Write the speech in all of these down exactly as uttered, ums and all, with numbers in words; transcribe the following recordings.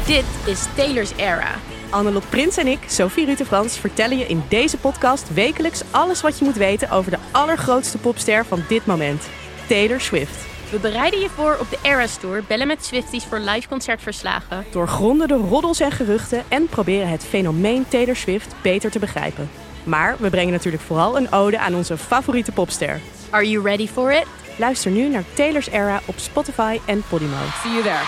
Dit is Taylor's Era. Annelot Prins en ik, Sophie Rutte-Frans, vertellen je in deze podcast wekelijks alles wat je moet weten over de allergrootste popster van dit moment, Taylor Swift. We bereiden je voor op de Eras Tour, bellen met Swifties voor live concertverslagen. Doorgronden de roddels en geruchten en proberen het fenomeen Taylor Swift beter te begrijpen. Maar we brengen natuurlijk vooral een ode aan onze favoriete popster. Are you ready for it? Luister nu naar Taylor's Era op Spotify en Podimo. See you there.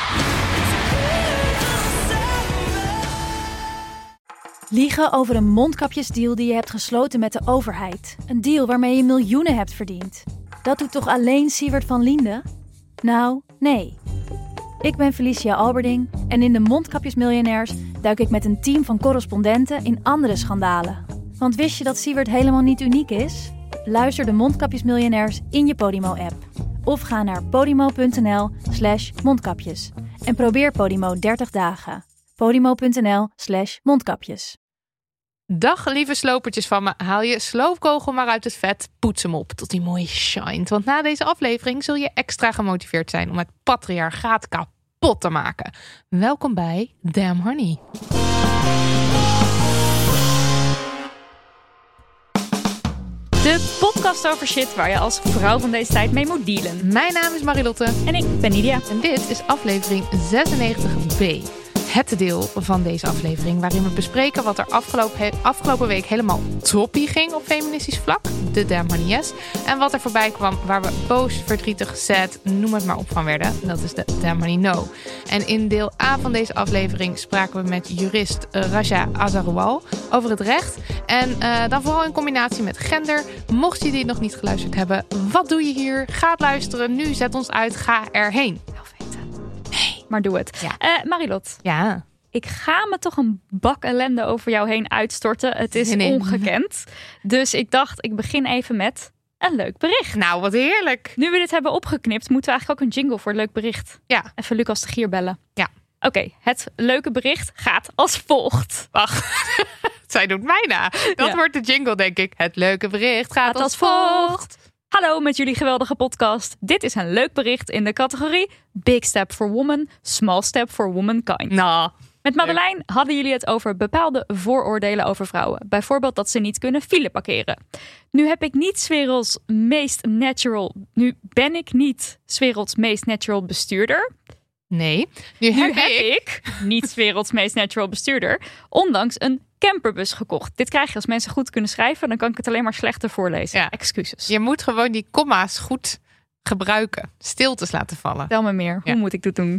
Liegen over een mondkapjesdeal die je hebt gesloten met de overheid. Een deal waarmee je miljoenen hebt verdiend. Dat doet toch alleen Siewert van Liende? Nou, nee. Ik ben Felicia Alberding en in de Mondkapjesmiljonairs duik ik met een team van correspondenten in andere schandalen. Want wist je dat Siewert helemaal niet uniek is? Luister de Mondkapjesmiljonairs in je Podimo-app. Of ga naar podimo.nl slash mondkapjes. En probeer Podimo dertig dagen. Podimo.nl slash mondkapjes. Dag lieve slopertjes van me, haal je sloopkogel maar uit het vet, poets hem op tot die mooi shined. Want na deze aflevering zul je extra gemotiveerd zijn om het patriarchaat kapot te maken. Welkom bij Damn Honey. De podcast over shit waar je als vrouw van deze tijd mee moet dealen. Mijn naam is Marilotte. En ik ben Nidia. En dit is aflevering zesennegentig B. Het deel van deze aflevering waarin we bespreken wat er afgelopen, he- afgelopen week helemaal toppie ging op feministisch vlak. De Damn Honey Yes. En wat er voorbij kwam waar we boos, verdrietig, sad, noem het maar op van werden. Dat is de Damn Honey No. En in deel A van deze aflevering spraken we met jurist uh, Raja Azarwal over het recht. En uh, dan vooral in combinatie met gender. Mocht je dit nog niet geluisterd hebben, wat doe je hier? Ga het luisteren. Nu, zet ons uit. Ga erheen. Maar doe het. Ja. Uh, Marilot, Ja. ik ga me toch een bak ellende over jou heen uitstorten. Het is Nee. ongekend. Dus ik dacht, ik begin even met een leuk bericht. Nou, wat heerlijk. Nu we dit hebben opgeknipt, moeten we eigenlijk ook een jingle voor een leuk bericht. Ja. Even Lucas de Gier bellen. Ja. Oké, okay, het leuke bericht gaat als volgt. Wacht. Zij doet mij na. Dat Ja. wordt de jingle, denk ik. Het leuke bericht gaat, Gaat als als volgt. volgt. Hallo met jullie geweldige podcast. Dit is een leuk bericht in de categorie Big Step for Woman, Small Step for Womankind. Nou, Met Madeleine hadden jullie het over bepaalde vooroordelen over vrouwen. Bijvoorbeeld dat ze niet kunnen file parkeren. Nu heb ik niet 's werelds meest natural. Nu ben ik niet 's werelds meest natural bestuurder. nee. Nu, Nu heb, heb ik... ik, niet 's werelds meest natural bestuurder, onlangs een camperbus gekocht. Dit krijg je als mensen goed kunnen schrijven. Dan kan ik het alleen maar slechter voorlezen. Ja. Excuses. Je moet gewoon die komma's goed gebruiken. Stiltes laten vallen. Tel me meer. Ja. Hoe moet ik dit doen?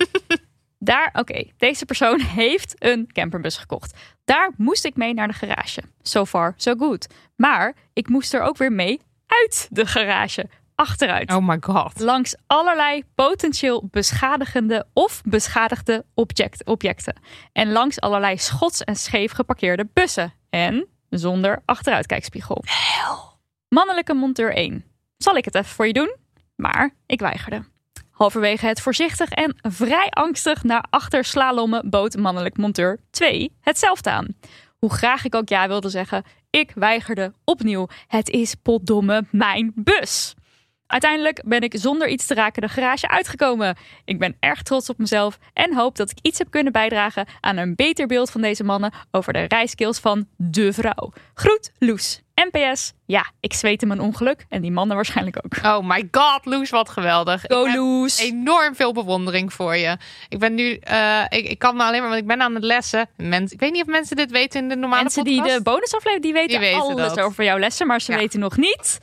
Daar, oké, okay, deze persoon heeft een camperbus gekocht. Daar moest ik mee naar de garage. So far, so good. Maar ik moest er ook weer mee uit de garage. Achteruit. Oh my god. Langs allerlei potentieel beschadigende of beschadigde object, objecten. En langs allerlei schots en scheef geparkeerde bussen. En zonder achteruitkijkspiegel. Mannelijke monteur één. Zal ik het even voor je doen? Maar ik weigerde. Halverwege het voorzichtig en vrij angstig naar achter slalommen bood mannelijk monteur twee hetzelfde aan. Hoe graag ik ook ja wilde zeggen, ik weigerde opnieuw. Het is potdomme mijn bus. Uiteindelijk ben ik zonder iets te raken de garage uitgekomen. Ik ben erg trots op mezelf en hoop dat ik iets heb kunnen bijdragen aan een beter beeld van deze mannen over de rijskills van de vrouw. Groet, Loes. N P S, ja, ik zweet in mijn ongeluk en die mannen waarschijnlijk ook. Oh my god, Loes, wat geweldig. Go, Ik heb Loes. enorm veel bewondering voor je. Ik ben nu, uh, ik, ik kan me alleen maar, want ik ben aan het lessen. Mens, ik weet niet of mensen dit weten in de normale Mensen podcast. die de bonusaflevering, die weten, Die weten alles dat. over jouw lessen, maar ze Ja. weten nog niet.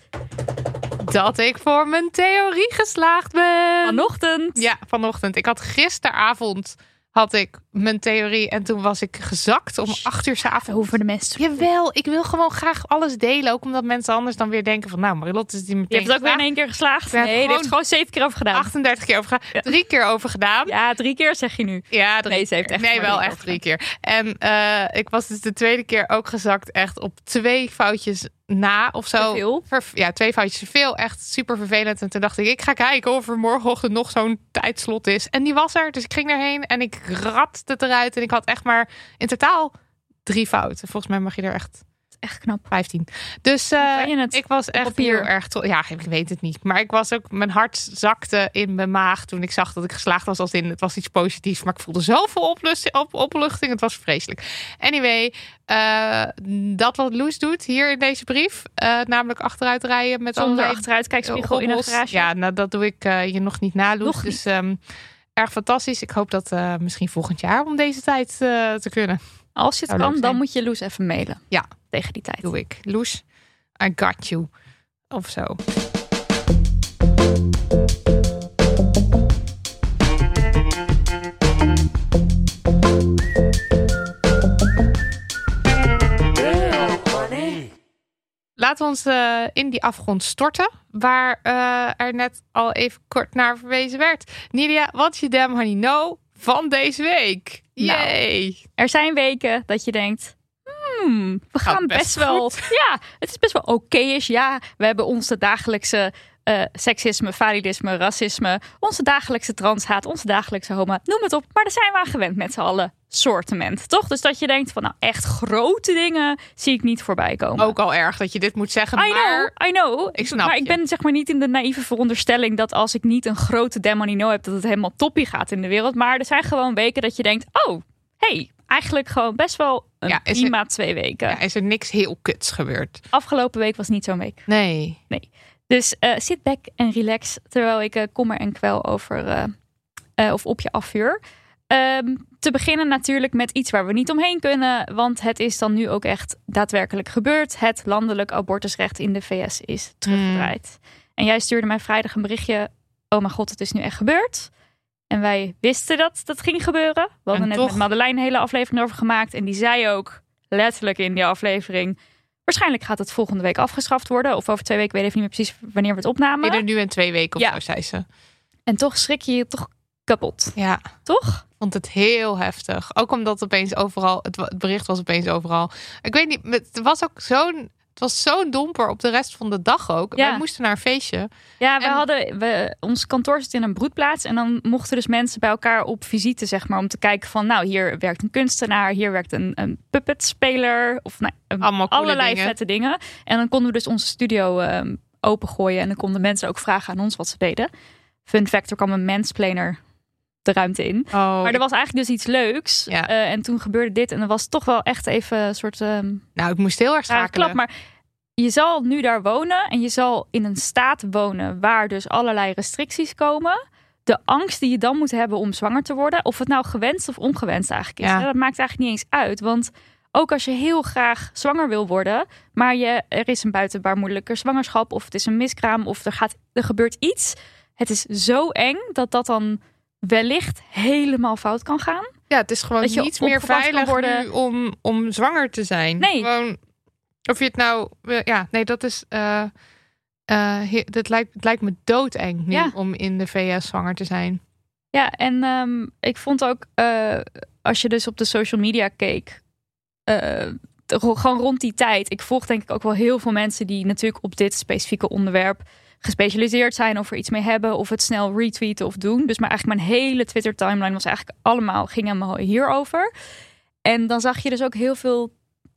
Dat ik voor mijn theorie geslaagd ben. Vanochtend. Ja, vanochtend. Ik had gisteravond had ik mijn theorie en toen was ik gezakt om acht uur 's avonds. Over de mensen. Jawel, ik wil gewoon graag alles delen. Ook omdat mensen anders dan weer denken van nou, Marilotte is die meteen Je hebt het ook weer in geslaagd. één keer geslaagd. Ja, Nee, je hebt gewoon het gewoon zeven keer over gedaan. achtendertig keer over gedaan. Drie keer over gedaan. Ja, drie keer zeg je nu. Ja, drie Nee, ze heeft keer. echt Nee, maar wel drie echt keer drie keer. En uh, ik was dus de tweede keer ook gezakt echt op twee foutjes na of zo. Te veel? Ver- ja, twee foutjes te veel. Echt super vervelend. En toen dacht ik, ik ga kijken of er morgenochtend nog zo'n tijdslot is. En die was er. Dus ik ging erheen en ik ratste het eruit. En ik had echt maar in totaal drie fouten. Volgens mij mag je er echt echt knap. vijftien. Dus uh, kan je het? ik was echt papier. heel erg trots. Ja, ik weet het niet. Maar ik was ook, mijn hart zakte in mijn maag toen ik zag dat ik geslaagd was. Als in, het was iets positiefs. Maar ik voelde zoveel oplust, op, opluchting. Het was vreselijk. Anyway, uh, dat wat Loes doet hier in deze brief. Uh, namelijk achteruit rijden met Zonder allerlei achteruitkijkspiegel in een garage. Ja, nou, dat doe ik uh, je nog niet na, Loes. Nog niet. Dus um, erg fantastisch. Ik hoop dat uh, misschien volgend jaar om deze tijd uh, te kunnen. Als je het Zou kan, leuk dan zijn. moet je Loes even mailen. Ja. Tegen die tijd. Doe ik. Loes, I got you. Of zo. Laten we ons uh, in die afgrond storten. Waar uh, er net al even kort naar verwezen werd. Nidia, wat is je damn honey no van deze week? Yay! Nou, er zijn weken dat je denkt... Hmm, we gaan best best, wel... goed. Ja, het is best wel oké-ish. Ja, we hebben onze dagelijkse uh, seksisme, validisme, racisme. Onze dagelijkse transhaat, onze dagelijkse homo. Noem het op. Maar daar zijn we aan gewend met z'n allen. Sortiment, toch? Dus dat je denkt van nou echt grote dingen zie ik niet voorbij komen. Ook al erg dat je dit moet zeggen, I maar... know, I know. Ik snap maar je. ik ben zeg maar niet in de naïeve veronderstelling dat als ik niet een grote demonino heb, dat het helemaal toppie gaat in de wereld. Maar er zijn gewoon weken dat je denkt, oh, hey, eigenlijk gewoon best wel een Ja, is prima twee weken. Ja, is er niks heel kuts gebeurd? Afgelopen week was niet zo'n week. Nee. Dus uh, sit back en relax terwijl ik uh, kommer en kwel over uh, uh, of op je afvuur. Um, te beginnen natuurlijk met iets waar we niet omheen kunnen. Want het is dan nu ook echt daadwerkelijk gebeurd. Het landelijk abortusrecht in de V S is teruggedraaid. Mm. En jij stuurde mij vrijdag een berichtje. Oh mijn god, het is nu echt gebeurd. En wij wisten dat dat ging gebeuren. We hadden En net toch... met Madeleine een hele aflevering over gemaakt. En die zei ook letterlijk in die aflevering... Waarschijnlijk gaat het volgende week afgeschaft worden. Of over twee weken, weet ik even niet meer precies wanneer we het opnamen. Binnen nu en twee weken of Ja. zo, zei ze. En toch schrik je je toch kapot. Ja. Toch? Ik vond het heel heftig. Ook omdat opeens overal, het, het bericht was opeens overal. Ik weet niet, het was ook zo'n, het was zo'n domper op de rest van de dag ook. Ja. Wij moesten naar een feestje. Ja, we En- hadden, we, ons kantoor zit in een broedplaats. En dan mochten dus mensen bij elkaar op visite, zeg maar. Om te kijken van, nou, hier werkt een kunstenaar. Hier werkt een, een puppetspeler. Of nou, een- Allemaal coole allerlei dingen. vette dingen. En dan konden we dus onze studio um, opengooien. En dan konden mensen ook vragen aan ons wat ze deden. Fun fact, er kwam een mansplainer de ruimte in. Oh, Maar er was eigenlijk dus iets leuks. Ja. Uh, en toen gebeurde dit. En dat was toch wel echt even een soort... Um, nou, ik moest heel erg rare schakelen. klap. Maar je zal nu daar wonen. En je zal in een staat wonen waar dus allerlei restricties komen. De angst die je dan moet hebben om zwanger te worden. Of het nou gewenst of ongewenst eigenlijk is. Ja. Hè, dat maakt eigenlijk niet eens uit. Want ook als je heel graag zwanger wil worden. Maar je, er is een buitenbaarmoedelijke zwangerschap. Of het is een miskraam. Of er, gaat, er gebeurt iets. Het is zo eng dat dat dan wellicht helemaal fout kan gaan. Ja, het is gewoon dat je niet meer opgepakt kan veilig worden. nu om, om zwanger te zijn. Nee. Gewoon, of je het nou... Ja, nee, dat is... Uh, uh, dat lijkt, het lijkt me doodeng nu Ja. om in de V S zwanger te zijn. Ja, en um, ik vond ook, uh, als je dus op de social media keek, uh, gewoon rond die tijd. Ik volg denk ik ook wel heel veel mensen die natuurlijk op dit specifieke onderwerp gespecialiseerd zijn of er iets mee hebben of het snel retweeten of doen. Dus maar eigenlijk mijn hele Twitter timeline was eigenlijk allemaal, ging helemaal hierover. En dan zag je dus ook heel veel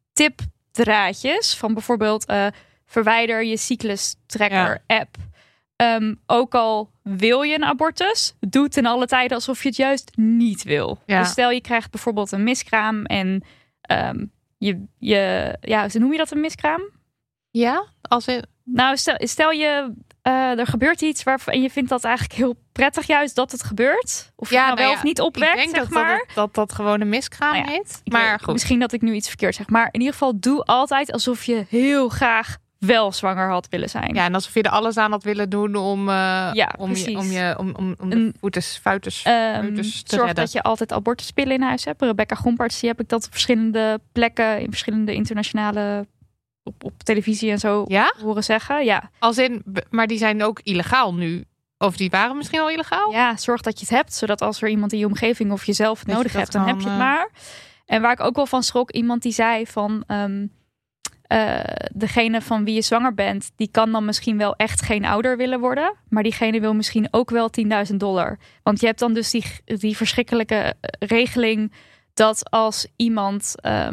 tipdraadjes van bijvoorbeeld uh, verwijder je cyclus tracker app. Um, ook al wil je een abortus, doe ten alle tijden alsof je het juist niet wil. Ja. Dus stel je krijgt bijvoorbeeld een miskraam en um, je, je, ja, noem je dat een miskraam? Ja? Als in... Nou, stel, stel je, uh, er gebeurt iets waarvan en je vindt dat eigenlijk heel prettig juist dat het gebeurt. Of je Ja, nou nou wel ja, of niet Ik opwekt, denk zeg dat, maar. dat, dat dat gewoon een miskraam Nou ja, heet. Ik Maar weet- goed. Misschien dat ik nu iets verkeerd zeg. Maar in ieder geval doe altijd alsof je heel graag wel zwanger had willen zijn. Ja, en alsof je er alles aan had willen doen om, uh, Ja, om, je, precies. om, je, om, om, om de Een- voetes, fuites, Um, fuites te zorg redden. dat je altijd abortuspillen in huis hebt. Rebecca Gomparts, die heb ik dat op verschillende plekken, in verschillende internationale, op, op televisie en zo Ja? horen zeggen. Ja. Als in, b- maar die zijn ook illegaal nu. Of die waren misschien al illegaal? ja, zorg dat je het hebt, zodat als er iemand in je omgeving of jezelf het Dat je nodig dat hebt, dan kan, heb je het uh, maar. En waar ik ook wel van schrok, iemand die zei van, um, uh, degene van wie je zwanger bent, die kan dan misschien wel echt geen ouder willen worden, maar diegene wil misschien ook wel tienduizend dollar. Want je hebt dan dus die, die verschrikkelijke regeling dat als iemand um,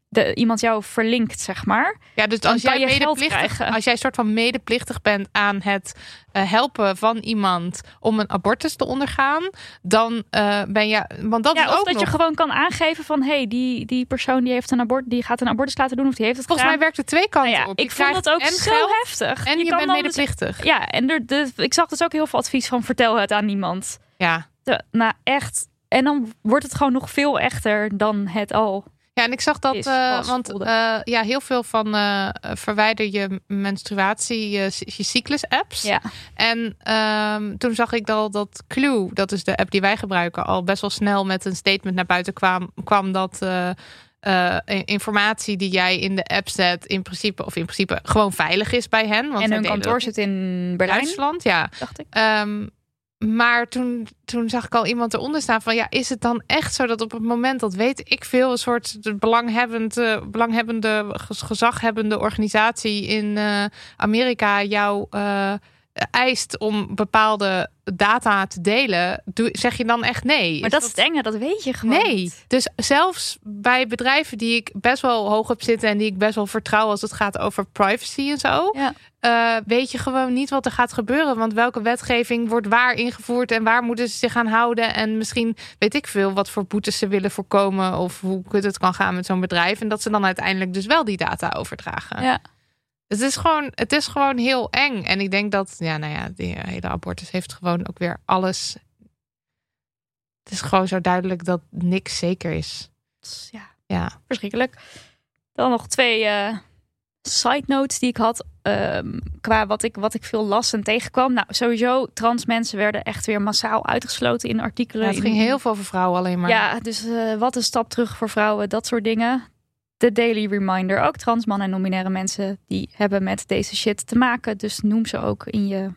de, iemand jou verlinkt, zeg maar. Ja, dus dan als kan jij je geld medeplichtig, krijgen. als jij soort van medeplichtig bent aan het uh, helpen van iemand om een abortus te ondergaan, dan uh, ben je, want dat ja, is of ook dat nog... je gewoon kan aangeven van, hé, hey, die, die persoon die heeft een abort, die gaat een abortus laten doen of die heeft het Volgens gedaan. mij werkt het twee kanten Nou ja, op. Je ik vond krijgt dat ook en zo geld heftig. en je, kan bent dan medeplichtig. Dus, ja, en er, de, ik zag dus ook heel veel advies van vertel het aan niemand. Ja. De, nou, echt. En dan wordt het gewoon nog veel echter dan het al. Ja, en ik zag dat, Is, uh, was, want voelde. uh, ja, heel veel van uh, verwijder je menstruatie, je, je cyclus-apps. Ja. En um, toen zag ik al dat Clue, dat is de app die wij gebruiken, al best wel snel met een statement naar buiten kwam, kwam dat uh, uh, informatie die jij in de app zet, in principe, of in principe gewoon veilig is bij hen. Want En zij hun delen kantoor dat zit in Berlijn, Duitsland, ja. dacht ik. Um, Maar toen, toen zag ik al iemand eronder staan van... ja, is het dan echt zo dat op het moment dat weet ik veel... een soort belanghebbende, belanghebbende gezaghebbende organisatie in uh, Amerika... jou uh, eist om bepaalde data te delen... Doe, zeg je dan echt nee? Maar is dat is het enge, dat weet je gewoon Nee, niet. dus zelfs bij bedrijven die ik best wel hoog heb zitten... en die ik best wel vertrouw als het gaat over privacy en zo... Ja. Uh, weet je gewoon niet wat er gaat gebeuren. Want welke wetgeving wordt waar ingevoerd... en waar moeten ze zich aan houden. En misschien weet ik veel wat voor boetes ze willen voorkomen... of hoe kut het kan gaan met zo'n bedrijf. En dat ze dan uiteindelijk dus wel die data overdragen. Ja. Het is gewoon, het is gewoon heel eng. En ik denk dat, ja, nou ja, die hele abortus heeft gewoon ook weer alles... Het is gewoon zo duidelijk dat niks zeker is. Ja, Ja. verschrikkelijk. Dan nog twee uh, side notes die ik had... Um, qua wat ik, wat ik veel las en tegenkwam. Nou, sowieso, trans mensen werden echt weer massaal uitgesloten in artikelen. Ja, het ging heel veel over vrouwen alleen maar. Ja, dus uh, wat een stap terug voor vrouwen, dat soort dingen. De Daily Reminder, ook trans mannen en non-binaire mensen... die hebben met deze shit te maken. Dus noem ze ook in je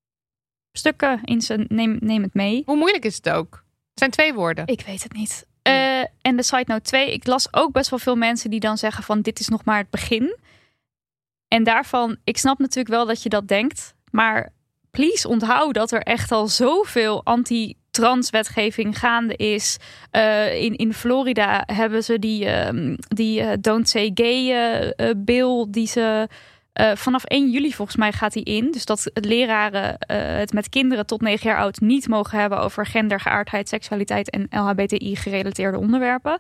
stukken. In ze, neem, neem het mee. Hoe moeilijk is het ook? Het zijn twee woorden. Ik weet het niet. Uh, en de side note twee, ik las ook best wel veel mensen die dan zeggen van... dit is nog maar het begin... En daarvan, ik snap natuurlijk wel dat je dat denkt. Maar please onthoud dat er echt al zoveel anti-trans wetgeving gaande is. Uh, in, in Florida hebben ze die, uh, die uh, Don't Say Gay uh, uh, bill. Die ze uh, vanaf één juli volgens mij gaat die in. Dus dat leraren uh, het met kinderen tot negen jaar oud niet mogen hebben over gender, geaardheid, seksualiteit en L H B T I gerelateerde onderwerpen.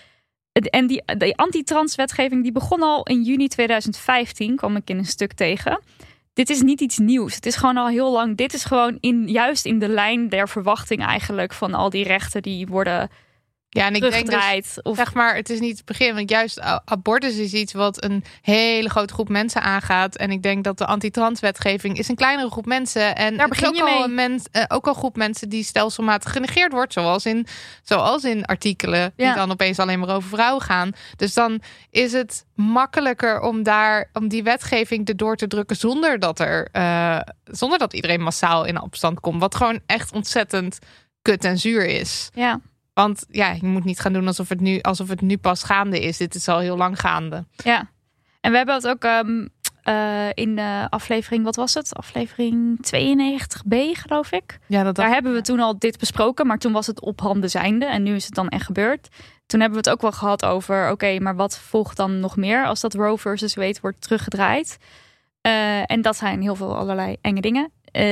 En die, die anti-trans wetgeving die begon al in juni tweeduizend vijftien, kwam ik in een stuk tegen. Dit is niet iets nieuws. Het is gewoon al heel lang. Dit is gewoon in, juist in de lijn der verwachting eigenlijk van al die rechten die worden ja, en ik denk dus, of... zeg maar, het is niet het begin. Want juist abortus is iets wat een hele grote groep mensen aangaat. En ik denk dat de anti-trans wetgeving is een kleinere groep mensen. En daar begin ook je al mee. Een mens, uh, ook al een groep mensen die stelselmatig genegeerd wordt. Zoals in, zoals in artikelen die ja. dan opeens alleen maar over vrouwen gaan. Dus dan is het makkelijker om daar om die wetgeving erdoor te drukken zonder dat er uh, zonder dat iedereen massaal in opstand komt. Wat gewoon echt ontzettend kut en zuur is. Ja. Want ja, je moet niet gaan doen alsof het nu, alsof het nu pas gaande is. Dit is al heel lang gaande. Ja, en we hebben het ook um, uh, in de aflevering, wat was het? Aflevering tweeënnegentig b, geloof ik. Ja, dat Daar hebben we toen al dit besproken, maar toen was het op handen zijnde. En nu is het dan echt gebeurd. Toen hebben we het ook wel gehad over, oké, okay, maar wat volgt dan nog meer als dat Roe versus Wade wordt teruggedraaid? Uh, en dat zijn heel veel allerlei enge dingen.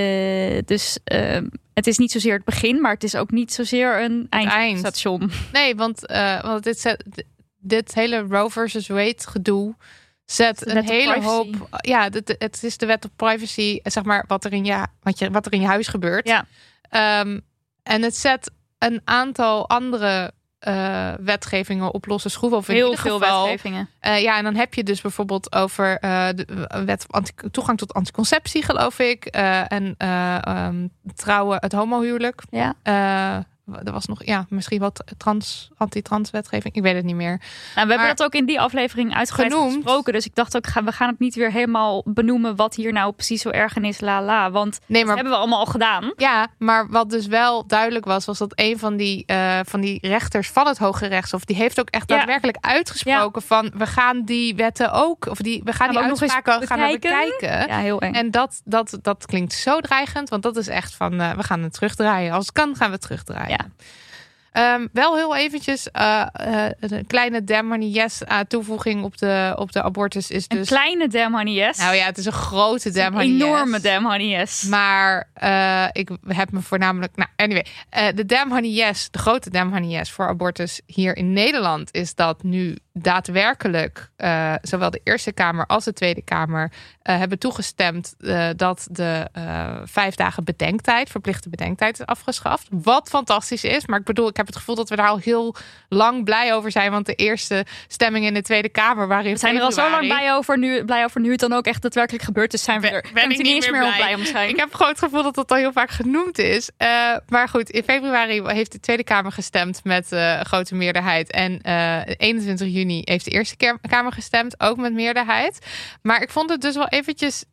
Uh, dus uh, het is niet zozeer het begin, maar het is ook niet zozeer een eindstation. Eind. Nee, want, uh, want dit, zet, dit hele Roe versus Wade gedoe zet een hele hoop. Ja, het, het is de wet op privacy, zeg maar, wat er in je, wat je, wat er in je huis gebeurt. Ja. Um, en het zet een aantal andere Uh, wetgevingen op losse schroeven. Of in heel ieder veel geval, wetgevingen. Uh, ja, en dan heb je dus bijvoorbeeld over uh, de wet anti- toegang tot anticonceptie, geloof ik. Uh, en uh, um, trouwen, het homohuwelijk. Ja. Uh, er was nog, ja, misschien wat trans, anti-trans wetgeving. Ik weet het niet meer. Nou, we maar hebben dat ook in die aflevering uitgebreid genoemd. gesproken. Dus ik dacht ook, we gaan het niet weer helemaal benoemen wat hier nou precies zo erg in is, la la. Want nee, maar, dat hebben we allemaal al gedaan. Ja, maar wat dus wel duidelijk was, was dat een van die, uh, van die rechters van het Hoge Rechtshof, die heeft ook echt ja. daadwerkelijk uitgesproken ja. van, we gaan die wetten ook, of die, we gaan, gaan die uitspraken gaan we bekijken. Ja, heel eng. En dat, dat, dat klinkt zo dreigend, want dat is echt van, uh, we gaan het terugdraaien. Als het kan, gaan we het terugdraaien. Ja. Um, wel heel eventjes uh, uh, een kleine Damn Honey Yes uh, toevoeging op de, op de abortus is dus... Een kleine Damn Honey Yes? Nou ja, het is een grote Damn Honey Yes. Yes. Een enorme Damn Honey Yes. Maar uh, ik heb me voornamelijk... Nou, anyway. Uh, de Damn Honey Yes, de grote Damn Honey Yes voor abortus hier in Nederland is dat nu daadwerkelijk uh, zowel de Eerste Kamer als de Tweede Kamer uh, hebben toegestemd uh, dat de uh, vijf dagen bedenktijd, verplichte bedenktijd is afgeschaft. Wat fantastisch is. Maar ik bedoel, ik heb het gevoel dat we daar al heel lang blij over zijn. Want de eerste stemming in de Tweede Kamer waren in We zijn februari. er al zo lang blij over, nu, blij over nu het dan ook echt daadwerkelijk gebeurt. Dus zijn we er ben ik niet eens meer, meer om blij om zijn. Ik heb gewoon het gevoel dat dat al heel vaak genoemd is. Uh, maar goed, in februari heeft de Tweede Kamer gestemd met uh, een grote meerderheid. En uh, eenentwintig juni heeft de Eerste Kamer gestemd, ook met meerderheid. Maar ik vond het dus wel eventjes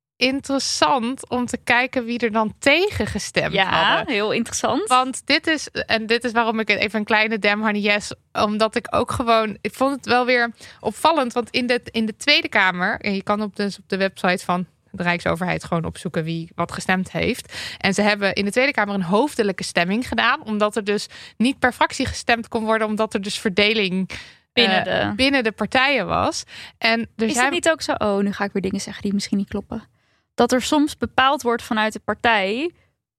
interessant om te kijken wie er dan tegen gestemd ja, hadden. Ja, heel interessant. Want dit is, en dit is waarom ik even een kleine Damn Honey Yes, omdat ik ook gewoon, ik vond het wel weer opvallend, want in de, in de Tweede Kamer, en je kan op, dus op de website van de Rijksoverheid gewoon opzoeken wie wat gestemd heeft. En ze hebben in de Tweede Kamer een hoofdelijke stemming gedaan, omdat er dus niet per fractie gestemd kon worden, omdat er dus verdeling binnen de, uh, binnen de partijen was. En er is zijn... het niet ook zo, oh, nu ga ik weer dingen zeggen die misschien niet kloppen, dat er soms bepaald wordt vanuit de partij,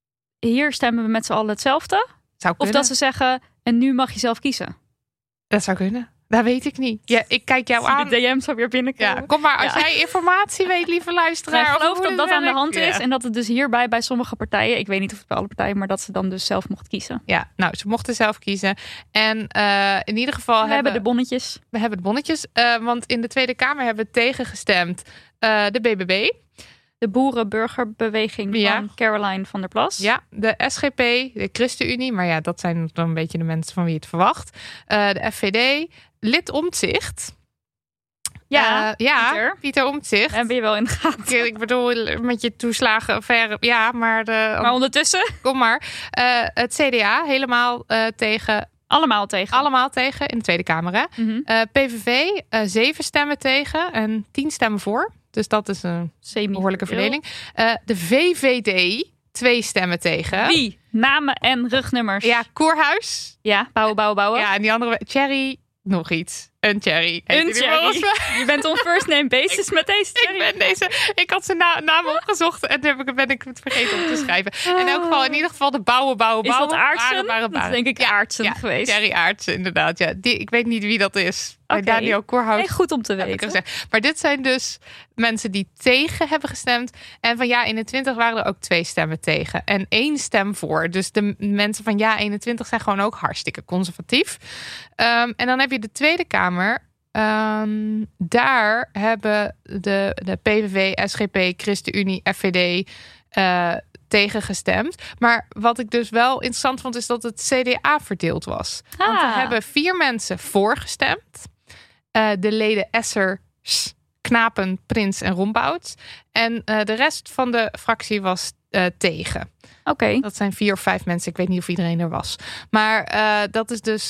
hier stemmen we met z'n allen hetzelfde? Zou of dat ze zeggen, en nu mag je zelf kiezen? Dat zou kunnen. Dat weet ik niet. Ja, ik kijk jou Zie aan. de D M's alweer binnenkomen. Ja, kom maar, als ja. jij informatie weet, lieve luisteraar. Ik geloof dat dat aan de hand ja. is. En dat het dus hierbij bij sommige partijen, ik weet niet of het bij alle partijen, maar dat ze dan dus zelf mocht kiezen. Ja, nou, ze mochten zelf kiezen. En uh, in ieder geval we hebben... hebben de bonnetjes. We hebben de bonnetjes. Uh, want in de Tweede Kamer hebben tegengestemd uh, de B B B. De boerenburgerbeweging ja. van Caroline van der Plas. Ja, de S G P, de ChristenUnie. Maar ja, dat zijn dan een beetje de mensen van wie je het verwacht. Uh, de F V D, Lid Omtzigt. Ja, uh, ja Pieter. Pieter Omtzigt. En ben je wel in de gaten. Ik bedoel, met je toeslagen ver, ja, maar... De, maar ondertussen? Kom maar. Uh, het C D A, helemaal uh, tegen... Allemaal tegen. Allemaal tegen in de Tweede Kamer. Hè? Mm-hmm. Uh, P V V, uh, zeven stemmen tegen en tien stemmen voor. Dus dat is een Semi behoorlijke verdeling. Uh, de V V D, twee stemmen tegen. Wie? Namen en rugnummers. Ja, Koerhuis. Ja, bouwen, bouwen, bouwen. Ja, en die andere, Thierry, nog iets. Een Thierry. Een Thierry. Je bent on first name basis ik, met deze Thierry. Ik ben deze. Ik had zijn na, naam opgezocht en toen ben ik het vergeten om te schrijven. In elk geval, in ieder geval de bouwen, bouwen, bouwen. Is dat Aartsen? Baren, baren, baren. Dat is denk ik ja, Aartsen ja, geweest. Thierry Aartsen, inderdaad. Ja. Die, ik weet niet wie dat is. Okay. Daniel Koerhuis. Hey, goed om te weten. Maar dit zijn dus mensen die tegen hebben gestemd. En van ja eenentwintig waren er ook twee stemmen tegen. En één stem voor. Dus de mensen van ja eenentwintig zijn gewoon ook hartstikke conservatief. Um, en dan heb je de Tweede Kamer. Um, daar hebben de, de P V V, S G P, ChristenUnie, F V D uh, tegen gestemd. Maar wat ik dus wel interessant vond, is dat het C D A verdeeld was. Ah. Want er hebben vier mensen voor gestemd. Uh, de leden Essers, Knapen, Prins en Rombouts. En uh, de rest van de fractie was uh, tegen. Oké. Okay. Dat zijn vier of vijf mensen. Ik weet niet of iedereen er was. Maar uh, dat is dus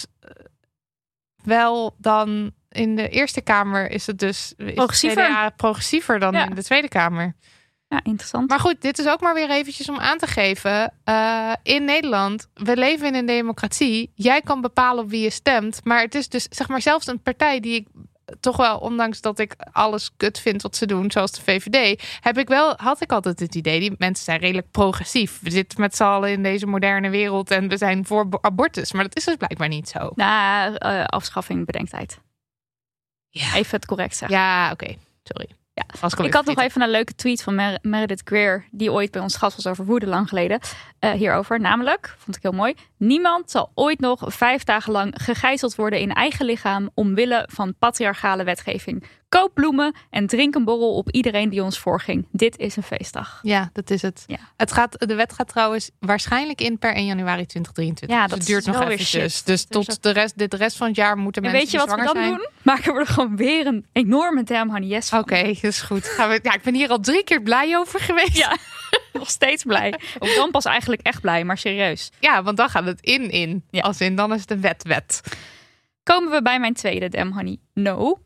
wel dan... In de Eerste Kamer is het dus progressiever, C D A progressiever dan ja. in de Tweede Kamer. Ja, interessant. Maar goed, dit is ook maar weer eventjes om aan te geven. Uh, in Nederland, we leven in een democratie. Jij kan bepalen op wie je stemt. Maar het is dus, zeg maar, zelfs een partij die ik toch wel, ondanks dat ik alles kut vind wat ze doen, zoals de V V D, heb ik wel, had ik altijd het idee, die mensen zijn redelijk progressief. We zitten met z'n allen in deze moderne wereld en we zijn voor abortus. Maar dat is dus blijkbaar niet zo. Nou, uh, afschaffing bedenktijd. Ja. Even het correct zeggen. Ja, oké. Okay. Sorry. Ja, ik, ik had nog even een leuke tweet van Mer- Meredith Greer, die ooit bij ons gast was over woede lang geleden, uh, hierover. Namelijk, vond ik heel mooi, niemand zal ooit nog vijf dagen lang gegijzeld worden in eigen lichaam omwille van patriarchale wetgeving. Koop bloemen en drink een borrel op iedereen die ons voorging. Dit is een feestdag. Ja, dat is het. Ja. Het gaat, de wet gaat trouwens waarschijnlijk in per één januari tweeduizend drieëntwintig. Ja, dat dus het duurt nog eventjes. Dus tot de rest, dit de rest van het jaar moeten en mensen weet je wat we dan zijn. doen? Maken we er gewoon weer een enorme Damn Honey Yes van. Oké, okay, dat is goed. Gaan we, ja, ik ben hier al drie keer blij over geweest. Ja, nog steeds blij. Ook dan pas eigenlijk echt blij, maar serieus. Ja, want dan gaat het in in. Ja. Als in, dan is het een wet wet. Komen we bij mijn tweede Damn Honey No.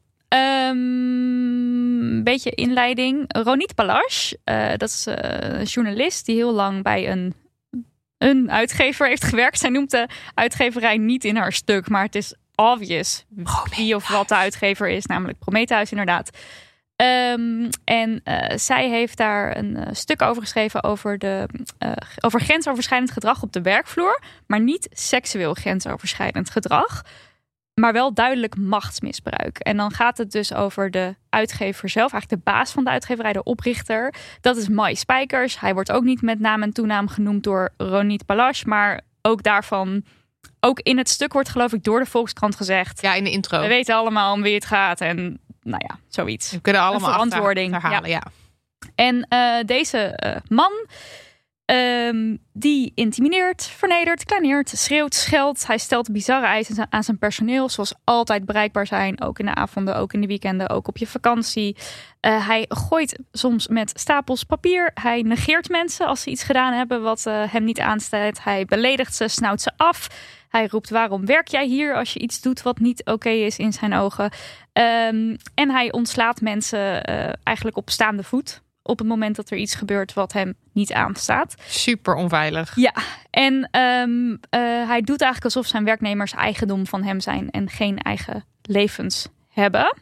Um, een beetje inleiding. Ronit Palash, uh, dat is uh, een journalist die heel lang bij een een uitgever heeft gewerkt. Zij noemt de uitgeverij niet in haar stuk, maar het is obvious wie of wat de uitgever is, namelijk Prometheus inderdaad. Um, en uh, zij heeft daar een uh, stuk over geschreven over, de, uh, over grensoverschrijdend gedrag op de werkvloer, maar niet seksueel grensoverschrijdend gedrag, maar wel duidelijk machtsmisbruik. En dan gaat het dus over de uitgever zelf, eigenlijk de baas van de uitgeverij, de oprichter. Dat is Mai Spijkers. Hij wordt ook niet met naam en toenaam genoemd door Ronit Palash, maar ook daarvan, ook in het stuk wordt geloof ik door de Volkskrant gezegd. Ja, in de intro. We weten allemaal om wie het gaat en nou ja, zoiets. We kunnen allemaal een verantwoording herhalen, ja. ja. En uh, deze uh, man, um, die intimideert, vernedert, kleineert, schreeuwt, scheldt. Hij stelt bizarre eisen aan zijn personeel, zoals altijd bereikbaar zijn, ook in de avonden, ook in de weekenden, ook op je vakantie. Uh, hij gooit soms met stapels papier. Hij negeert mensen als ze iets gedaan hebben wat uh, hem niet aanstaat. Hij beledigt ze, snauwt ze af. Hij roept, waarom werk jij hier als je iets doet wat niet oké okay is in zijn ogen? Um, en hij ontslaat mensen uh, eigenlijk op staande voet op het moment dat er iets gebeurt wat hem niet aanstaat. Super onveilig. Ja, en um, uh, hij doet eigenlijk alsof zijn werknemers eigendom van hem zijn en geen eigen levens hebben.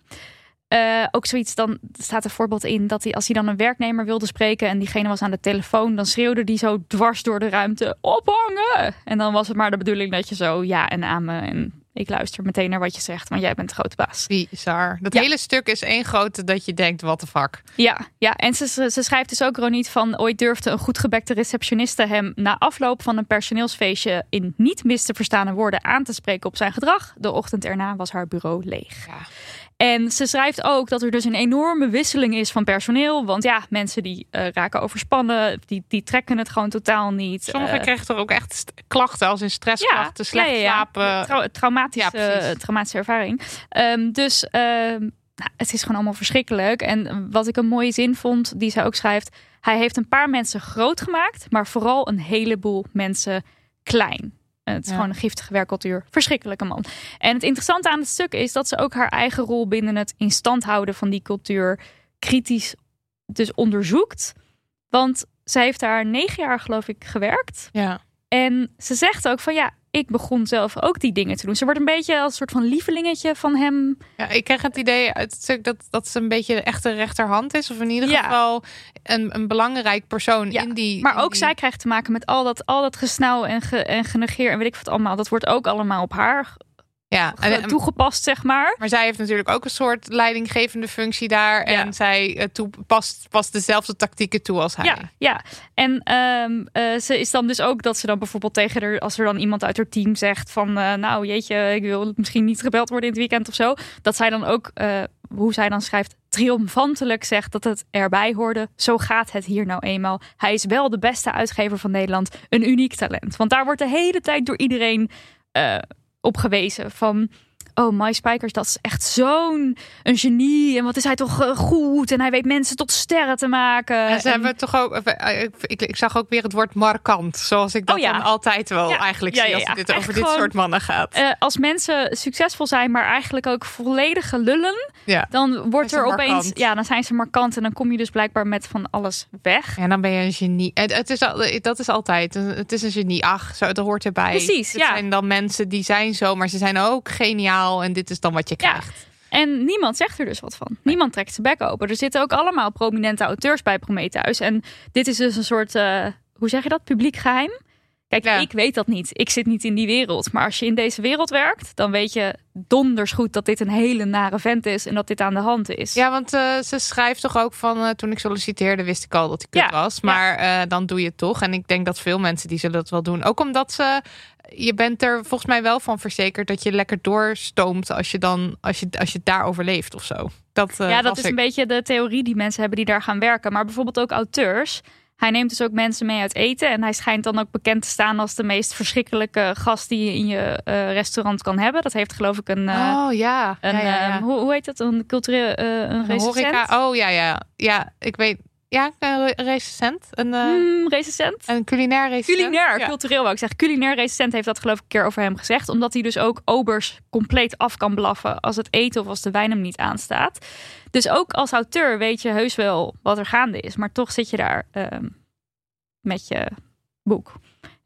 Uh, ook zoiets, dan staat er voorbeeld in dat hij, als hij dan een werknemer wilde spreken en diegene was aan de telefoon, dan schreeuwde die zo dwars door de ruimte, ophangen! En dan was het maar de bedoeling dat je zo ja en amen en ik luister meteen naar wat je zegt, want jij bent de grote baas. Bizar. Dat ja. hele stuk is één grote dat je denkt, what the fuck. Ja, ja. En ze, ze, ze schrijft dus ook, Ronit, van ooit durfde een goed gebekte receptioniste hem na afloop van een personeelsfeestje in niet mis te verstaande woorden aan te spreken op zijn gedrag. De ochtend erna was haar bureau leeg. Ja. En ze schrijft ook dat er dus een enorme wisseling is van personeel. Want ja, mensen die uh, raken overspannen, die, die trekken het gewoon totaaal niet. Sommigen uh, kregen er ook echt st- klachten als in stressklachten, ja, slecht ja, ja, ja. slapen. Trau- traumatische, ja, traumatische ervaring. Um, dus uh, nou, het is gewoon allemaal verschrikkelijk. En wat ik een mooie zin vond, die zij ook schrijft, hij heeft een paar mensen groot gemaakt, maar vooral een heleboel mensen klein. Het is ja. gewoon een giftige werkcultuur. Verschrikkelijke man. En het interessante aan het stuk is dat ze ook haar eigen rol binnen het in stand houden van die cultuur kritisch dus onderzoekt. Want zij heeft daar negen jaar geloof ik gewerkt. Ja. En ze zegt ook van ja, ik begon zelf ook die dingen te doen. Ze wordt een beetje als een soort van lievelingetje van hem. Ja, ik krijg het idee uit het stuk dat, dat ze een beetje de echte rechterhand is. Of in ieder ja. geval een, een belangrijk persoon ja. in die... Maar in ook die... zij krijgt te maken met al dat, al dat gesnauw en, ge, en genegeer en weet ik wat allemaal. Dat wordt ook allemaal op haar ja, en, toegepast, zeg maar. Maar zij heeft natuurlijk ook een soort leidinggevende functie daar. Ja. En zij uh, toe, past, past dezelfde tactieken toe als hij. Ja, ja. En um, uh, ze is dan dus ook dat ze dan bijvoorbeeld tegen haar, als er dan iemand uit haar team zegt van, uh, nou jeetje, ik wil misschien niet gebeld worden in het weekend of zo. Dat zij dan ook, uh, hoe zij dan schrijft, triomfantelijk zegt dat het erbij hoorde. Zo gaat het hier nou eenmaal. Hij is wel de beste uitgever van Nederland. Een uniek talent. Want daar wordt de hele tijd door iedereen Uh, op gewezen van, oh, Mai Spijkers, dat is echt zo'n een genie. En wat is hij toch uh, goed. En hij weet mensen tot sterren te maken. En ze en... hebben toch ook, ik, ik zag ook weer het woord markant. Zoals ik dat oh, ja. dan altijd wel ja. eigenlijk ja, zie ja, als ja. het dit over dit gewoon, soort mannen gaat. Uh, als mensen succesvol zijn, maar eigenlijk ook volledige lullen. Ja. Dan wordt er opeens, markant. ja, dan zijn ze markant. En dan kom je dus blijkbaar met van alles weg. En dan ben je een genie. Het, het is, dat is altijd, het is een genie. Ach, zo, dat hoort erbij. Precies, het ja. zijn dan mensen die zijn zo, maar ze zijn ook geniaal. En dit is dan wat je krijgt. Ja. En niemand zegt er dus wat van. Niemand trekt zijn bek open. Er zitten ook allemaal prominente auteurs bij Prometheus. En dit is dus een soort, uh, hoe zeg je dat, publiek geheim? Kijk, ja. ik weet dat niet. Ik zit niet in die wereld. Maar als je in deze wereld werkt, dan weet je donders goed dat dit een hele nare vent is en dat dit aan de hand is. Ja, want uh, ze schrijft toch ook van, uh, toen ik solliciteerde wist ik al dat ik kut ja. was. Maar ja. uh, dan doe je het toch. En ik denk dat veel mensen die zullen dat wel doen. Ook omdat ze, je bent er volgens mij wel van verzekerd dat je lekker doorstoomt als je dan, als je, als je het daar overleeft of zo. Dat, uh, ja, dat is ik... een beetje de theorie die mensen hebben die daar gaan werken. Maar bijvoorbeeld ook auteurs. Hij neemt dus ook mensen mee uit eten. En hij schijnt dan ook bekend te staan als de meest verschrikkelijke gast die je in je uh, restaurant kan hebben. Dat heeft geloof ik een... Uh, oh ja. Een, ja, ja, ja. Um, hoe, hoe heet dat? Een cultureel uh, een, een recensent? Horeca. Oh ja, ja. Ja, ik weet... Ja, een recensent. Een, uh, mm, recensent? Een culinair recensent. Culinair, ja. cultureel wou ik zeggen. Culinair recensent heeft dat geloof ik een keer over hem gezegd. Omdat hij dus ook obers compleet af kan blaffen als het eten of als de wijn hem niet aanstaat. Dus ook als auteur weet je heus wel wat er gaande is. Maar toch zit je daar um, met je boek.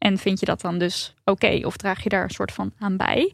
En vind je dat dan dus oké? Okay, of draag je daar een soort van aan bij?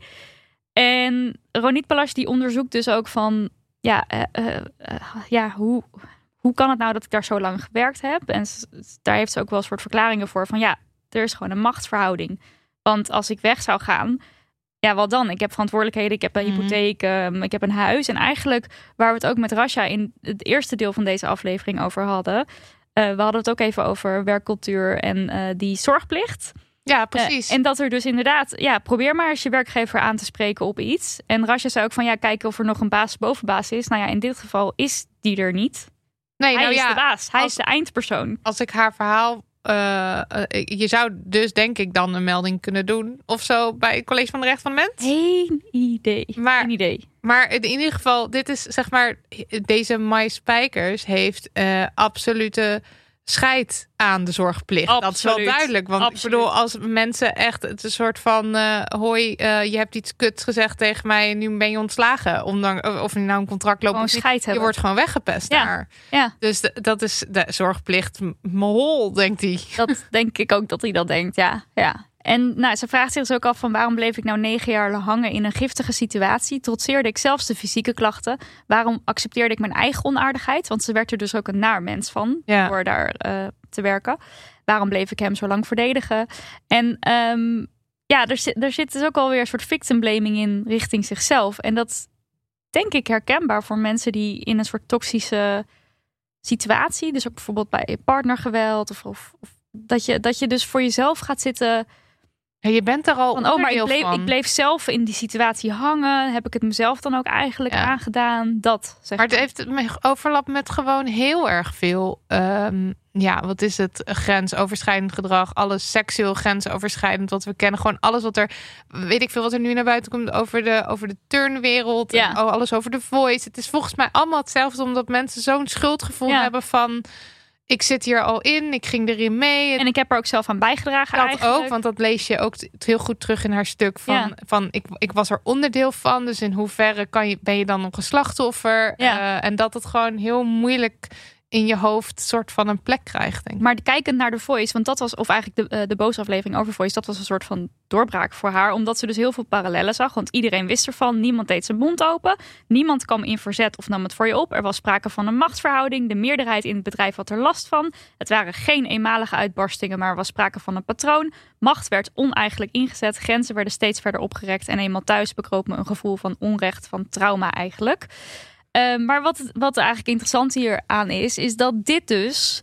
En Ronit Palash die onderzoekt dus ook van... Ja, uh, uh, uh, ja hoe, hoe kan het nou dat ik daar zo lang gewerkt heb? En s- daar heeft ze ook wel een soort verklaringen voor. Van ja, er is gewoon een machtsverhouding. Want als ik weg zou gaan... Ja, wat dan? Ik heb verantwoordelijkheden, ik heb een Mm-hmm. hypotheek, um, ik heb een huis. En eigenlijk, waar we het ook met Rasha in het eerste deel van deze aflevering over hadden... Uh, we hadden het ook even over werkcultuur en uh, die zorgplicht. Ja, precies. Uh, en dat er dus inderdaad, ja, probeer maar eens je werkgever aan te spreken op iets. En Rasha zei ook van, ja, kijken of er nog een baas boven baas is. Nou ja, in dit geval is die er niet. nee, Hij nou is ja, de baas, hij als- is de eindpersoon. als ik haar verhaal... Uh, uh, je zou dus denk ik dan een melding kunnen doen. Of zo bij het College van de Recht van de Mens. Geen idee, Maar- geen idee. Maar in ieder geval, dit is zeg maar... Deze Mai Spijkers heeft uh, absolute scheid aan de zorgplicht. Dat is wel Absoluut. duidelijk. Want Absoluut. ik bedoel, als mensen echt... Het is een soort van... Uh, hoi, uh, je hebt iets kuts gezegd tegen mij... en nu ben je ontslagen. Ondanks, of je nou een contract loopt Gewoon of niet. scheid Je hebben. wordt gewoon weggepest Ja. daar. Ja, Dus de- dat is de zorgplicht. m- Mol, denkt hij. dat denk ik ook dat hij dat denkt, ja. ja. En nou, ze vraagt zich dus ook af van waarom bleef ik nou negen jaar hangen in een giftige situatie? Trotseerde ik zelfs de fysieke klachten? Waarom accepteerde ik mijn eigen onaardigheid? Want ze werd er dus ook een naar mens van Ja. door daar uh, te werken. Waarom bleef ik hem zo lang verdedigen? En um, ja, er zit, er zit dus ook alweer een soort victim blaming in richting zichzelf. En dat denk ik herkenbaar voor mensen die in een soort toxische situatie, dus ook bijvoorbeeld bij partnergeweld of, of, of dat je, dat je dus voor jezelf gaat zitten. Ja, je bent er al Van, oh, maar ik onderdeel bleef, van. ik bleef zelf in die situatie hangen. Heb ik het mezelf dan ook eigenlijk Ja. aangedaan? Dat, zeg Maar het heeft overlap met gewoon heel erg veel... Um, ja, wat is het? Grensoverschrijdend gedrag. Alles seksueel grensoverschrijdend wat we kennen. Gewoon alles wat er... Weet ik veel wat er nu naar buiten komt over de, over de turnwereld. Ja. En, oh, alles over de voice. Het is volgens mij allemaal hetzelfde. Omdat mensen zo'n schuldgevoel Ja. hebben van... Ik zit hier al in. Ik ging erin mee. En ik heb er ook zelf aan bijgedragen Dat eigenlijk. ook, want dat lees je ook t- heel goed terug in haar stuk. Van, Ja. van ik, ik was er onderdeel van. Dus in hoeverre kan je, ben je dan nog een slachtoffer? Ja. Uh, en dat het gewoon heel moeilijk in je hoofd soort van een plek krijgt. Denk ik. Maar kijkend naar The Voice, want dat was, of eigenlijk de, uh, de boze aflevering over Voice, dat was een soort van doorbraak voor haar. Omdat ze dus heel veel parallellen zag. Want iedereen wist ervan. Niemand deed zijn mond open. Niemand kwam in verzet of nam het voor je op. Er was sprake van een machtsverhouding. De meerderheid in het bedrijf had er last van. Het waren geen eenmalige uitbarstingen, maar er was sprake van een patroon. Macht werd oneigenlijk ingezet. Grenzen werden steeds verder opgerekt. En eenmaal thuis bekroop me een gevoel van onrecht, van trauma eigenlijk. Uh, maar wat, wat eigenlijk interessant hier aan is, is dat dit dus...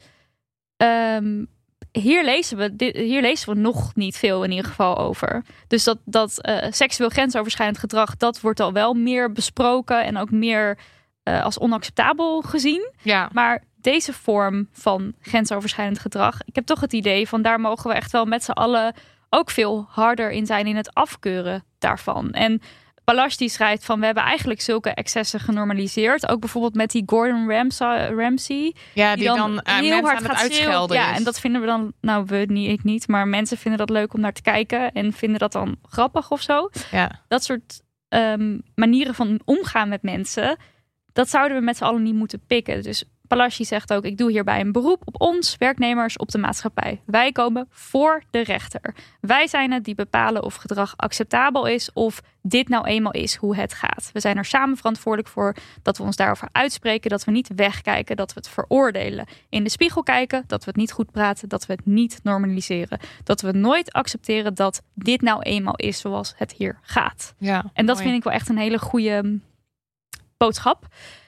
Um, hier, lezen we, dit, hier lezen we nog niet veel in ieder geval over. Dus dat, dat uh, seksueel grensoverschrijdend gedrag, dat wordt al wel meer besproken en ook meer uh, als onacceptabel gezien. Ja. Maar deze vorm van grensoverschrijdend gedrag, ik heb toch het idee van daar mogen we echt wel met z'n allen ook veel harder in zijn in het afkeuren daarvan. En Palash die schrijft van we hebben eigenlijk zulke excessen genormaliseerd. Ook bijvoorbeeld met die Gordon Ramsay. Ramsay Ja, die, die dan, dan uh, heel mensen hard aan het gaat uitschelden Ja, is. en dat vinden we dan, nou we niet, ik niet, maar mensen vinden dat leuk om naar te kijken en vinden dat dan grappig of zo. Ja. Dat soort um, manieren van omgaan met mensen, dat zouden we met z'n allen niet moeten pikken. Dus Palash zegt ook, ik doe hierbij een beroep op ons, werknemers, op de maatschappij. Wij komen voor de rechter. Wij zijn het die bepalen of gedrag acceptabel is of dit nou eenmaal is hoe het gaat. We zijn er samen verantwoordelijk voor dat we ons daarover uitspreken, dat we niet wegkijken, dat we het veroordelen. In de spiegel kijken, dat we het niet goed praten, dat we het niet normaliseren. Dat we nooit accepteren dat dit nou eenmaal is zoals het hier gaat. Ja, en dat mooi. vind ik wel echt een hele goede boodschap.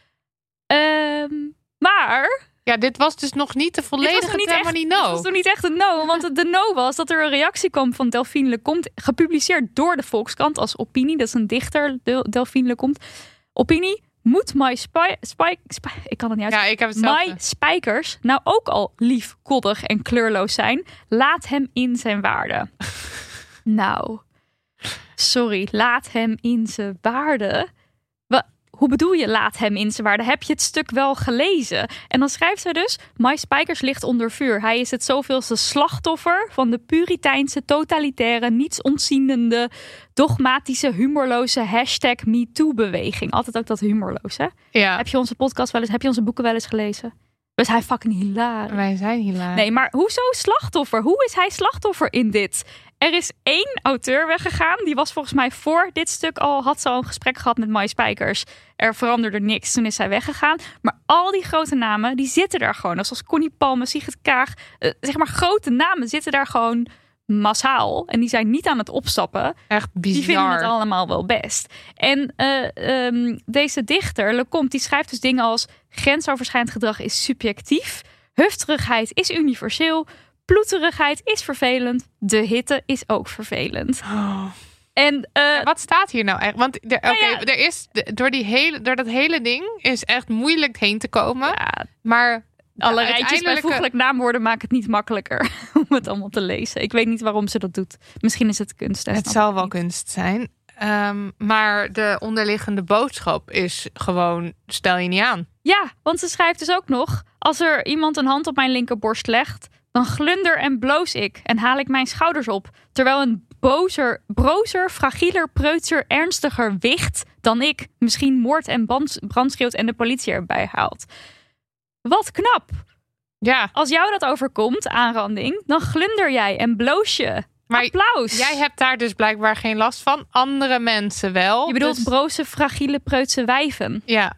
Um, Maar... Ja, dit was dus nog niet de volledige Tammany No. Dit was nog niet echt een no. Want de no was dat er een reactie kwam van Delphine Lecomte. Gepubliceerd door de Volkskrant als opinie. Dat is een dichter, Delphine Lecomte. Opinie. Moet Mai Spij... Spij, Spij ik kan het niet uit. Ja, ik heb hetzelfde. Mai Spijkers nou ook al lief, koddig en kleurloos zijn? Laat hem in zijn waarde. Nou, sorry. Laat hem in zijn waarde. Hoe bedoel je laat hem in zijn waarde? Heb je het stuk wel gelezen? En dan schrijft zij dus, Mai Spijkers ligt onder vuur. Hij is het zoveelste slachtoffer van de puriteinse, totalitaire, niets ontzienende, dogmatische, humorloze hashtag MeToo-beweging. Altijd ook dat humorloos, hè? Ja. Heb je onze podcast wel eens, heb je onze boeken wel eens gelezen? We zijn fucking hilarisch. Wij zijn hilarisch. Nee, maar hoezo slachtoffer? Hoe is hij slachtoffer in dit? Er is één auteur weggegaan. Die was volgens mij voor dit stuk al... had ze al een gesprek gehad met Mai Spijkers. Er veranderde niks. Toen is zij weggegaan. Maar al die grote namen, die zitten daar gewoon. Zoals Connie Palme, Sigrid Kaag. Uh, zeg maar, grote namen zitten daar gewoon massaal. En die zijn niet aan het opstappen. Echt bizar. Die vinden het allemaal wel best. En uh, um, deze dichter, Lecomte, die schrijft dus dingen als... grensoverschrijdend gedrag is subjectief. Hufterigheid is universeel. Ploeterigheid is vervelend. De hitte is ook vervelend. Oh. En uh, ja, wat staat hier nou echt? Want de, nou oké, ja, er is de, door die hele, door dat hele ding is echt moeilijk heen te komen. Ja, maar alle ja, rijtjes uiteindelijke... bijvoeglijk naamwoorden maken het niet makkelijker om het allemaal te lezen. Ik weet niet waarom ze dat doet. Misschien is het kunst. Het zal wel kunst zijn. Um, maar de onderliggende boodschap is gewoon, stel je niet aan. Ja, want ze schrijft dus ook nog... als er iemand een hand op mijn linkerborst legt... dan glunder en bloos ik en haal ik mijn schouders op. Terwijl een bozer, brozer, fragieler, preutser, ernstiger wicht dan ik... misschien moord en brand, brandschreeuwt en de politie erbij haalt. Wat knap. Ja. Als jou dat overkomt, aanranding... dan glunder jij en bloos je. Maar applaus. Jij hebt daar dus blijkbaar geen last van. Andere mensen wel. Je bedoelt dus... broze, fragiele, preutse wijven. Ja.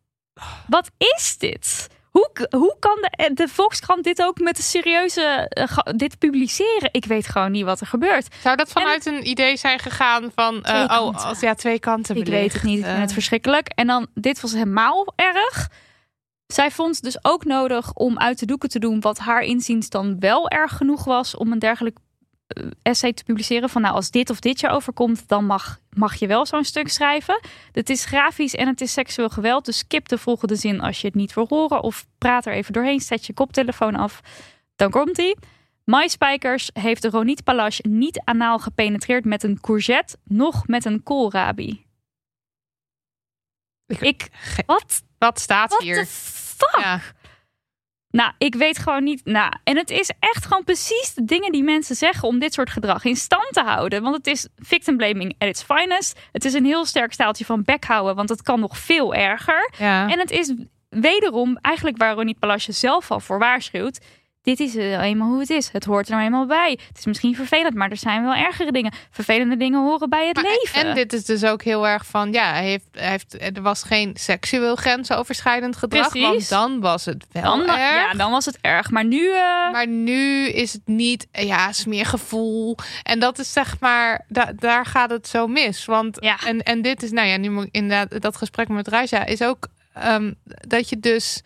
Wat is dit? Hoe, hoe kan de, de Volkskrant dit ook met een serieuze... Uh, dit publiceren? Ik weet gewoon niet wat er gebeurt. Zou dat vanuit en, een idee zijn gegaan van... Uh, oh, als, ja, twee kanten Ik belicht. weet het niet. Ik vind uh. het verschrikkelijk. En dan, dit was helemaal erg. Zij vond dus ook nodig om uit de doeken te doen... wat haar inziens dan wel erg genoeg was... om een dergelijk essay te publiceren. Van nou, als dit of dit je overkomt... dan mag, mag je wel zo'n stuk schrijven. Het is grafisch en het is seksueel geweld. Dus skip de volgende zin als je het niet wil horen. Of praat er even doorheen. Zet je koptelefoon af. Dan komt ie. Mai Spijkers heeft de Ronit Palace niet anaal gepenetreerd met een courgette... nog met een koolrabi. Ik, ik wat? Wat staat What hier? What the fuck? Ja. Nou, ik weet gewoon niet. Nou, en het is echt gewoon precies de dingen die mensen zeggen om dit soort gedrag in stand te houden. Want het is victim blaming at its finest. Het is een heel sterk staaltje van bek houden, want het kan nog veel erger. Ja. En het is wederom eigenlijk waar Ronit Palace zelf al voor waarschuwt. Dit is uh, eenmaal hoe het is. Het hoort er nou eenmaal bij. Het is misschien vervelend, maar er zijn wel ergere dingen. Vervelende dingen horen bij het maar, leven. En dit is dus ook heel erg van... ja, hij heeft, hij heeft, er was geen seksueel grensoverschrijdend gedrag. Precies. Want dan was het wel dan, erg. Ja, dan was het erg. Maar nu... Uh... Maar nu is het niet... ja, smeergevoel. En dat is zeg maar... Da, daar gaat het zo mis. Want ja. en, en dit is... nou ja, nu inderdaad dat gesprek met Raja is ook... Um, dat je dus...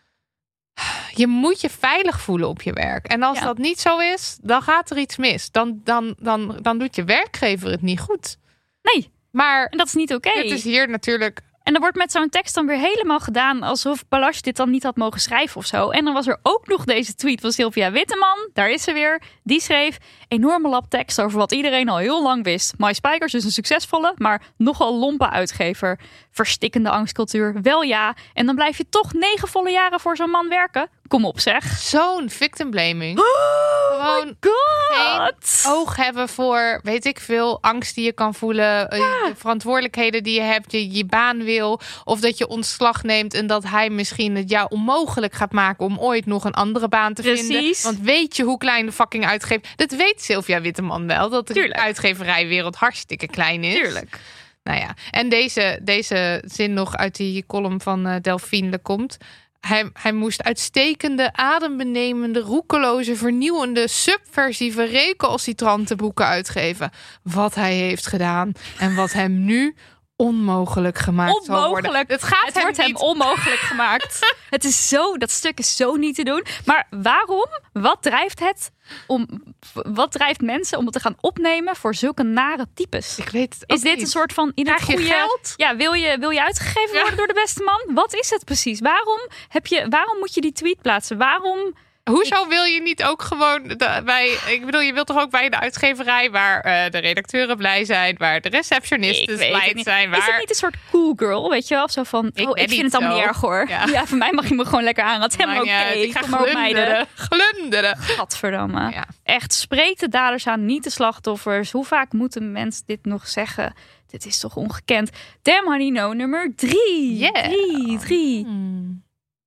Je moet je veilig voelen op je werk. En als ja. dat niet zo is, dan gaat er iets mis. Dan, dan, dan, dan doet je werkgever het niet goed. Nee, maar en dat is niet oké. Okay. Het is hier natuurlijk... En er wordt met zo'n tekst dan weer helemaal gedaan... alsof Palace dit dan niet had mogen schrijven of zo. En dan was er ook nog deze tweet van Sylvia Witteman. Daar is ze weer. Die schreef enorme lap tekst over wat iedereen al heel lang wist. Mai Spijkers is een succesvolle, maar nogal lompe uitgever. Verstikkende angstcultuur, wel ja. En dan blijf je toch negen volle jaren voor zo'n man werken. Kom op zeg. Zo'n victim blaming. Oh Gewoon my god. Geen oog hebben voor, weet ik veel, angst die je kan voelen. Ja. De verantwoordelijkheden die je hebt. Je je baan wil. Of dat je ontslag neemt en dat hij misschien het jou onmogelijk gaat maken om ooit nog een andere baan te Precies. vinden. Want weet je hoe klein de fucking uitgever... Dat weet Sylvia Witteman wel. Dat de Tuurlijk. uitgeverijwereld hartstikke klein is. Tuurlijk. Nou ja, en deze, deze zin nog uit die column van uh, Delphine Lecomte. Hij, hij moest uitstekende, adembenemende, roekeloze, vernieuwende, subversieve, recalcitrante boeken uitgeven. Wat hij heeft gedaan en wat hem nu onmogelijk gemaakt onmogelijk. zal worden. Het, gaat het hem wordt niet... hem onmogelijk gemaakt. Het is zo, dat stuk is zo niet te doen. Maar waarom? Wat drijft het om? Wat drijft mensen om het te gaan opnemen voor zulke nare types? Ik weet het ook Is dit niet. een soort van in het Krijg je goede geld? Ja, wil je wil je uitgegeven worden Ja. door de beste man? Wat is het precies? Waarom heb je? Waarom moet je die tweet plaatsen? Waarom? Hoezo ik... wil je niet ook gewoon de, bij... Ik bedoel, je wilt toch ook bij de uitgeverij... waar uh, de redacteuren blij zijn... waar de receptionisten blij zijn... Waar... Is het niet een soort cool girl, weet je wel? Zo van, ik, oh, ik vind het allemaal niet erg hoor. Ja. ja, voor mij mag je me gewoon lekker aan. Dat is helemaal oké. Okay. Ik ga Kom maar op meiden. Glunderen. Gadverdamme. Ja. Echt, spreek de daders aan, niet de slachtoffers. Hoe vaak moeten mensen dit nog zeggen? Dit is toch ongekend. Damn Honey No, nummer drie. Yeah. Drie, drie. Hmm.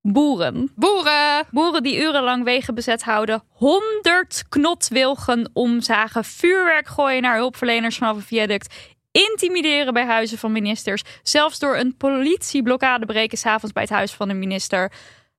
Boeren. Boeren! Boeren die urenlang wegen bezet houden. Honderd knotwilgen omzagen. Vuurwerk gooien naar hulpverleners vanaf een viaduct. Intimideren bij huizen van ministers. Zelfs door een politieblokkade breken 's avonds bij het huis van een minister.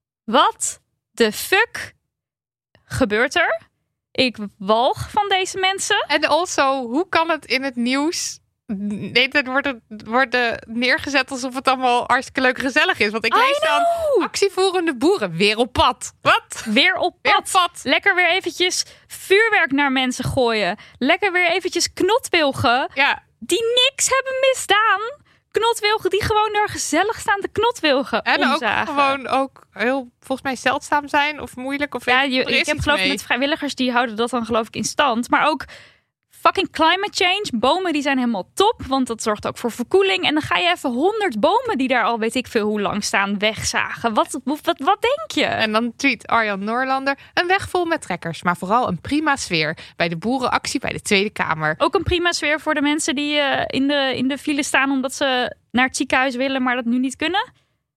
Wat de fuck gebeurt er? Ik walg van deze mensen. En also, hoe kan het in het nieuws... Nee, dat wordt het wordt neergezet alsof het allemaal hartstikke leuk en gezellig is. Want ik lees dan actievoerende boeren weer op pad. Wat? Weer op pad. Weer op pad. Lekker weer eventjes vuurwerk naar mensen gooien. Lekker weer eventjes knotwilgen. Ja. Die niks hebben misdaan. Knotwilgen die gewoon daar gezellig staan te knotwilgen. En omzagen. ook gewoon ook heel, volgens mij, zeldzaam zijn of moeilijk. Of ja, weet, je, er is ik heb iets geloof mee. met vrijwilligers die houden dat dan geloof ik in stand. Maar ook fucking climate change. Bomen die zijn helemaal top, want dat zorgt ook voor verkoeling. En dan ga je even honderd bomen die daar al weet ik veel hoe lang staan wegzagen. Wat, wat, wat, wat denk je? En dan tweet Arjan Noorlander: een weg vol met trekkers, maar vooral een prima sfeer bij de boerenactie bij de Tweede Kamer. Ook een prima sfeer voor de mensen die uh, in, de, in de file staan omdat ze naar het ziekenhuis willen, maar dat nu niet kunnen.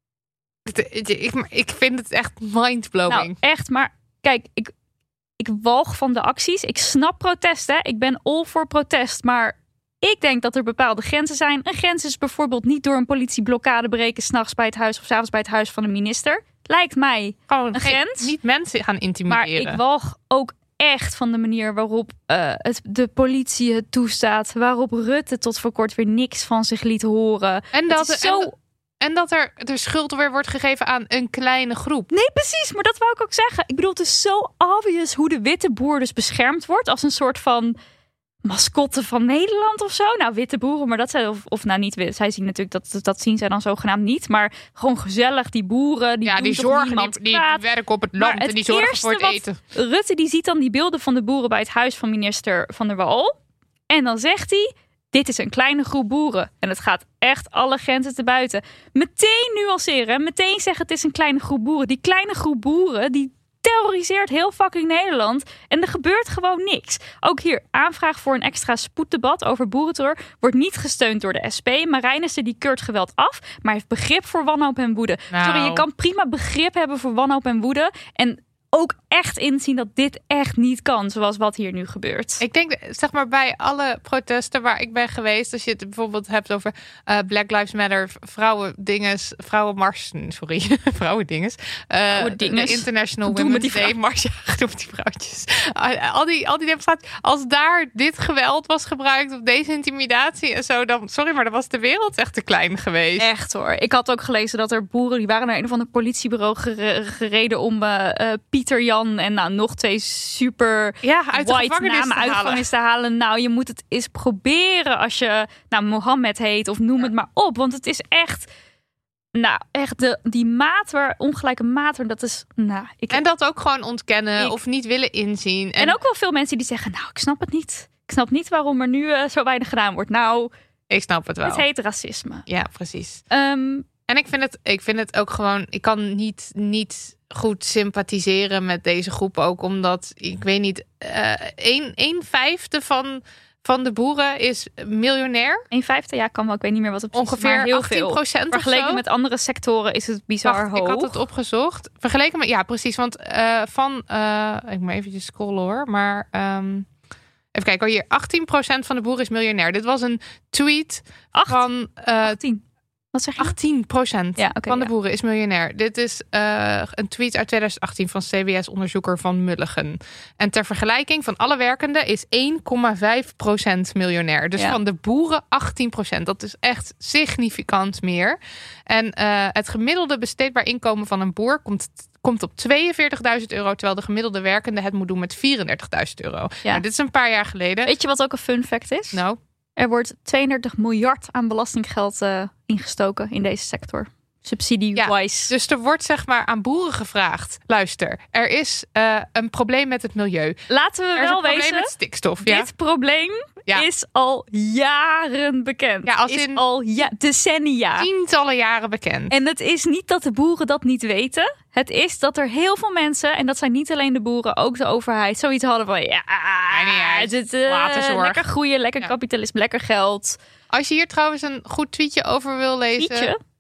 Ik, ik, ik vind het echt mindblowing. Nou, echt, maar kijk, ik, ik walg van de acties. Ik snap protesten. Ik ben all voor protest, maar ik denk dat er bepaalde grenzen zijn. Een grens is bijvoorbeeld niet door een politieblokkade breken 's nachts bij het huis of 's avonds bij het huis van een minister. Lijkt mij Gewoon een geen- grens. Niet mensen gaan Maar intimideren. ik walg ook echt van de manier waarop uh, het, de politie het toestaat. Waarop Rutte tot voor kort weer niks van zich liet horen. En dat, Het is en zo... dat- En dat er de schuld weer wordt gegeven aan een kleine groep. Nee, precies. Maar dat wou ik ook zeggen. Ik bedoel, het is zo obvious hoe de witte boer dus beschermd wordt. Als een soort van mascotte van Nederland of zo. Nou, witte boeren, maar dat zijn... Of, of nou, niet wit. Zij zien natuurlijk, dat, dat zien zij dan zogenaamd niet. Maar gewoon gezellig, die boeren. Die Ja, doen die toch zorgen, niemand die, die kwaad. werken op het Maar land het en die zorgen eerste voor het wat eten. Rutte die ziet dan die beelden van de boeren bij het huis van minister Van der Wal. En dan zegt hij, dit is een kleine groep boeren. En het gaat echt alle grenzen te buiten. Meteen nuanceren. Meteen zeggen het is een kleine groep boeren. Die kleine groep boeren, die terroriseert heel fucking Nederland. En er gebeurt gewoon niks. Ook hier, aanvraag voor een extra spoeddebat over boerenterror wordt niet gesteund door de S P. Marijnissen die keurt geweld af, maar heeft begrip voor wanhoop en woede. Nou. Sorry, je kan prima begrip hebben voor wanhoop en woede. En ook echt inzien dat dit echt niet kan, zoals wat hier nu gebeurt. Ik denk, zeg maar, bij alle protesten waar ik ben geweest, als je het bijvoorbeeld hebt over uh, Black Lives Matter, vrouwendinges, vrouwenmars, sorry, vrouwendinges, uh, Vrouwendinges. de International Wat doen we met Women's die Day Mars, ja, doe met die vrouwtjes. Uh, al die, al die demonstraties, als daar dit geweld was gebruikt of deze intimidatie en zo, dan, sorry, maar dan was de wereld echt te klein geweest. Echt hoor. Ik had ook gelezen dat er boeren, die waren naar een of ander politiebureau gere- gereden om uh, uh, Pieter Jan en nou, nog twee super Ja, uit de white gevangenis namen te uit de halen. gevangenis te halen. Nou, je moet het eens proberen als je nou, Mohammed heet of noem het maar op. Want het is echt, nou, echt de, die maat waar, ongelijke maat, waar, dat is, nou, ik En dat ook gewoon ontkennen Ik- of niet willen inzien. En ook wel veel mensen die zeggen, nou, ik snap het niet. Ik snap niet waarom er nu uh, zo weinig gedaan wordt. Nou, ik snap het wel. het heet racisme. Ja, precies. Ehm, En ik vind het, ik vind het ook gewoon, ik kan niet, niet goed sympathiseren met deze groep ook, omdat, ik weet niet, uh, een, een vijfde van, van de boeren is miljonair. een vijfde, ja, kan wel. Ik weet niet meer wat het precies is, maar Ongeveer heel achttien veel. procent of Vergeleken zo. met andere sectoren is het bizar Wacht, hoog. ik had het opgezocht. Vergeleken met, ja precies, want uh, van, uh, ik moet even scrollen hoor, maar um, even kijken, oh, hier, achttien procent van de boeren is miljonair. Dit was een tweet Acht? van uh, tien. Wat zeg je? achttien procent Ja, oké, van de ja. boeren is miljonair. Dit is uh, een tweet uit twintig achttien van C B S-onderzoeker Van Mulligen. En ter vergelijking, van alle werkenden is één komma vijf procent miljonair. Dus Ja. van de boeren achttien procent. Dat is echt significant meer. En uh, het gemiddelde besteedbaar inkomen van een boer komt, komt op tweeënveertigduizend euro... terwijl de gemiddelde werkende het moet doen met vierendertigduizend euro. Ja. Nou, dit is een paar jaar geleden. Weet je wat ook een fun fact is? Nou, Er wordt tweeëndertig miljard aan belastinggeld uh, ingestoken in deze sector. Subsidie-wise. dus er wordt zeg maar aan boeren gevraagd. Luister, er is uh, een probleem met het milieu. Laten we Er is wel een probleem wezen, met stikstof. Ja? dit probleem Ja. is al jaren bekend. Ja, als is in al ja, decennia. Tientallen jaren bekend. En het is niet dat de boeren dat niet weten. Het is dat er heel veel mensen, en dat zijn niet alleen de boeren, ook de overheid, zoiets hadden van, ja, niet uit. het, uh, Waterzorg. lekker groeien, lekker Ja. kapitalisme, lekker geld. Als je hier trouwens een goed tweetje over wil lezen. Tweetje?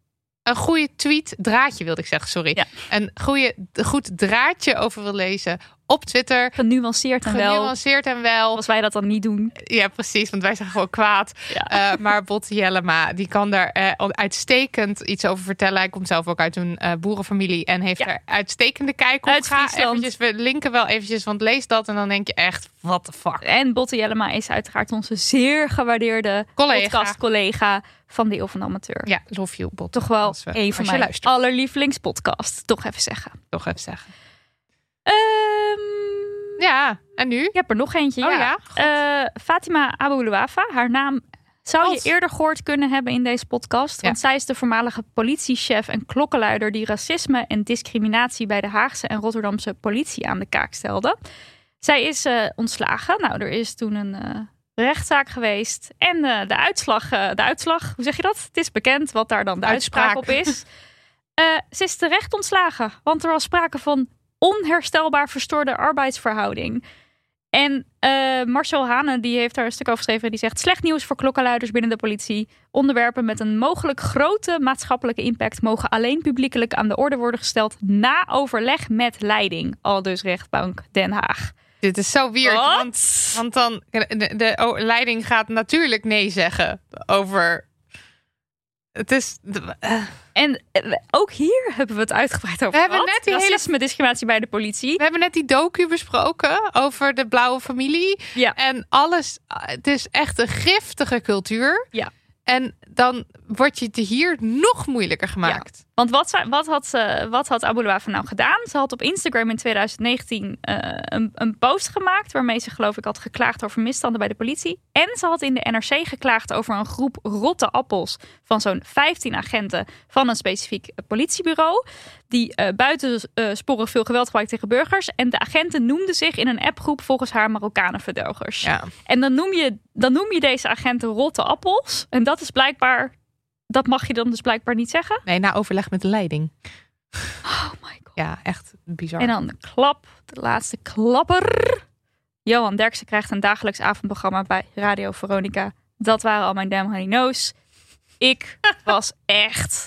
een goede tweet, draadje wilde ik zeggen, sorry. Ja. Een goede, goed draadje over wil lezen op Twitter. Genuanceerd en wel. Genuanceerd en wel. Als wij dat dan niet doen. Ja, precies, want wij zijn gewoon kwaad. Ja. Uh, maar Botte Jellema, die kan daar uh, uitstekend iets over vertellen. Hij komt zelf ook uit een uh, boerenfamilie en heeft Ja. er uitstekende kijk op. Uit Ga Friesland. eventjes, we linken wel eventjes, want lees dat en dan denk je echt, what the fuck. En Botte Jellema is uiteraard onze zeer gewaardeerde Collega. podcast-collega van de Eeuw van de Amateur. Ja, love you, Botte. Toch wel Als we- een van als je mijn luistert, allerlievelingspodcasts. Toch even zeggen. toch even zeggen. Ehm, Ja, en nu? ik heb er nog eentje. Oh ja. ja, God. Eh, Fatima Aboulouafa. Haar naam zou je God. eerder gehoord kunnen hebben in deze podcast. Ja. Want zij is de voormalige politiechef en klokkenluider die racisme en discriminatie bij de Haagse en Rotterdamse politie aan de kaak stelde. Zij is uh, ontslagen. Nou, er is toen een uh, rechtszaak geweest. En uh, de uitslag, uh, de uitslag, hoe zeg je dat? Het is bekend wat daar dan de uitspraak, Uitspraak. op is. Uh, ze is terecht ontslagen. Want er was sprake van onherstelbaar verstoorde arbeidsverhouding. En uh, Marcel Hane, die heeft daar een stuk over geschreven. Die zegt, slecht nieuws voor klokkenluiders binnen de politie. Onderwerpen met een mogelijk grote maatschappelijke impact mogen alleen publiekelijk aan de orde worden gesteld na overleg met leiding. Aldus rechtbank Den Haag. Dit is zo weird, Wat? want, want dan de, de oh, leiding gaat natuurlijk nee zeggen over. Het is. Uh, En uh, ook hier hebben we het uitgebreid over We hebben gehad. net die hele- Racisme, discriminatie bij de politie. we hebben net die docu besproken over de blauwe familie. Ja. En alles. Het is echt een giftige cultuur. Ja. En dan wordt je het hier nog moeilijker gemaakt. Want wat, zij- wat had, uh, wat had Aboulouafa nou gedaan? Ze had op Instagram in twintig negentien uh, een, een post gemaakt waarmee ze geloof ik had geklaagd over misstanden bij de politie. En ze had in de N R C geklaagd over een groep rotte appels van zo'n vijftien agenten van een specifiek uh, politiebureau. Die uh, buitensporig veel geweld gebruikt tegen burgers. En de agenten noemden zich in een appgroep volgens haar Marokkanenverdelgers. Ja. En dan noem, je, dan noem je deze agenten rotte appels. En dat is blijkbaar, dat mag je dan dus blijkbaar niet zeggen. Nee, na overleg met de leiding. Oh my god. Ja, echt bizar. En dan de klap, de laatste klapper. Johan Derksen krijgt een dagelijks avondprogramma bij Radio Veronica. Dat waren al mijn Damn Honey Knows. Ik was echt...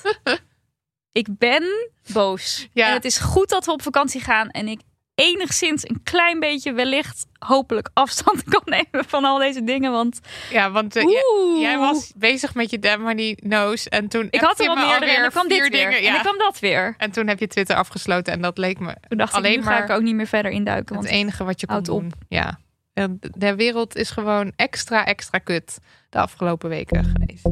Ik ben boos. Ja. En het is goed dat we op vakantie gaan. En ik enigszins een klein beetje wellicht hopelijk afstand kan nemen van al deze dingen. Want Ja, want uh, jij, Oeh. jij was bezig met je Damn Honey Knows. En toen ik had appte er je al me meerdere en alweer dan kwam dit vier weer. dingen. En Ja. dan kwam dat weer. En toen heb je Twitter afgesloten en dat leek me Toen dacht alleen ik, nu ga maar ik ook niet meer verder induiken. het Want enige wat je kon houdt op. doen. Ja. En de wereld is gewoon extra, extra kut de afgelopen weken geweest.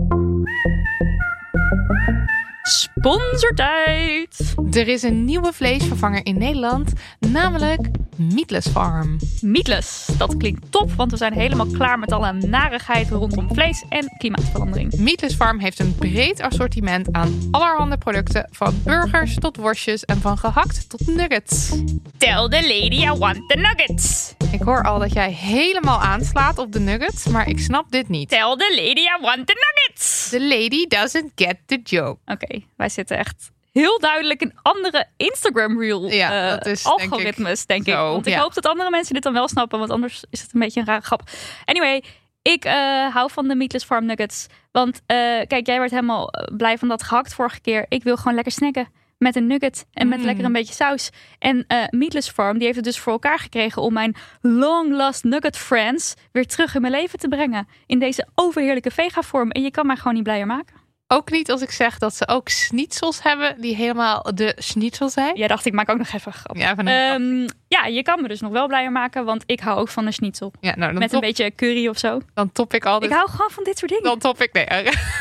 sponsortijd. Er is een nieuwe vleesvervanger in Nederland, namelijk Meatless Farm. Meatless, dat klinkt top, want we zijn helemaal klaar met alle narigheid rondom vlees en klimaatverandering. Meatless Farm heeft een breed assortiment aan allerhande producten, van burgers tot worstjes en van gehakt tot nuggets. Tell the lady I want the nuggets. Ik hoor al dat jij helemaal aanslaat op de nuggets, maar ik snap dit niet. Tell the lady I want the nuggets. The lady doesn't get the joke. Oké, wij zitten echt heel duidelijk in andere Instagram reel Ja, uh, dat is, denk algoritmes, denk ik. ik, zo, Want ik ja. hoop dat andere mensen dit dan wel snappen, want anders is het een beetje een rare grap. Anyway, ik uh, hou van de Meatless Farm nuggets. Want uh, kijk, jij werd helemaal blij van dat gehakt vorige keer. Ik wil gewoon lekker snacken met een nugget en met Mm. lekker een beetje saus. En uh, Meatless Farm, die heeft het dus voor elkaar gekregen om mijn long lost nugget friends weer terug in mijn leven te brengen. In deze overheerlijke vega-vorm. En je kan mij gewoon niet blijer maken. Ook niet als ik zeg dat ze ook schnitzels hebben die helemaal de schnitzel zijn. Jij dacht, ik maak ook nog even een grap. Ja, van een Um, ja, je kan me dus nog wel blijer maken, want ik hou ook van een schnitzel. ja, nou, dan, Met top, een beetje curry of zo. dan top ik altijd. Ik hou gewoon van dit soort dingen. Dan top ik. Nee.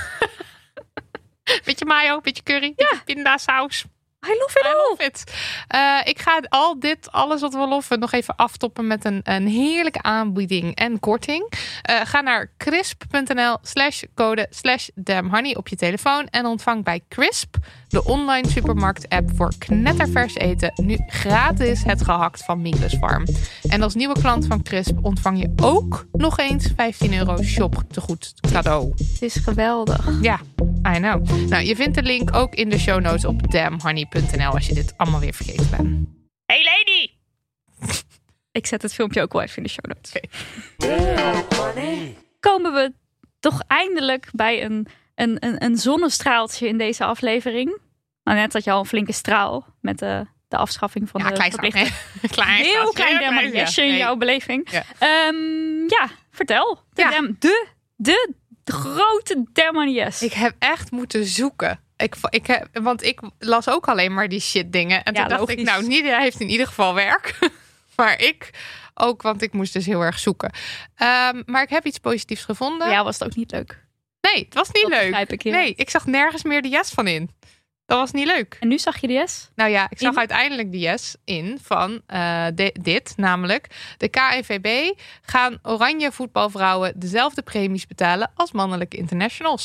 beetje mayo, beetje curry, beetje pindasaus. I love it I all. love it. Uh, ik ga al dit, alles wat we loven, nog even aftoppen met een, een heerlijke aanbieding en korting. Uh, ga naar crisp.nl slash code slash damnhoney op je telefoon en ontvang bij Crisp, de online supermarkt app voor knettervers eten, nu gratis het gehakt van Meatless Farm. En als nieuwe klant van Crisp ontvang je ook nog eens vijftien euro shop tegoed cadeau. Het is geweldig. Ja, I know. Nou, je vindt de link ook in de show notes op damnhoney punt n l als je dit allemaal weer vergeten bent. Hey lady! Ik zet het filmpje ook wel even in de show notes. Komen we toch eindelijk bij een een, een, een zonnestraaltje in deze aflevering. Nou, net had je al een flinke straal met de, de afschaffing van Ja, de klein verplichte. nee. klein Heel straatje, klein heel dermaniesje in Nee. jouw beleving. Ja. Um, ja, vertel. De, Ja. dem- de, de, de grote dermanies. Ik heb echt moeten zoeken. Ik, ik heb, want ik las ook alleen maar die shit dingen. En Ja, toen dacht logisch. ik, nou, Nidia heeft in ieder geval werk. Maar ik ook, want ik moest dus heel erg zoeken. Um, maar ik heb iets positiefs gevonden. Ja, was het ook niet leuk. Nee, het was niet Dat leuk. begrijp ik, ja. Nee, ik zag nergens meer de yes van in. Dat was niet leuk. En nu zag je de yes? Nou ja, ik zag In? uiteindelijk de yes in van uh, de, dit. Namelijk, de K N V B gaan oranje voetbalvrouwen dezelfde premies betalen als mannelijke internationals.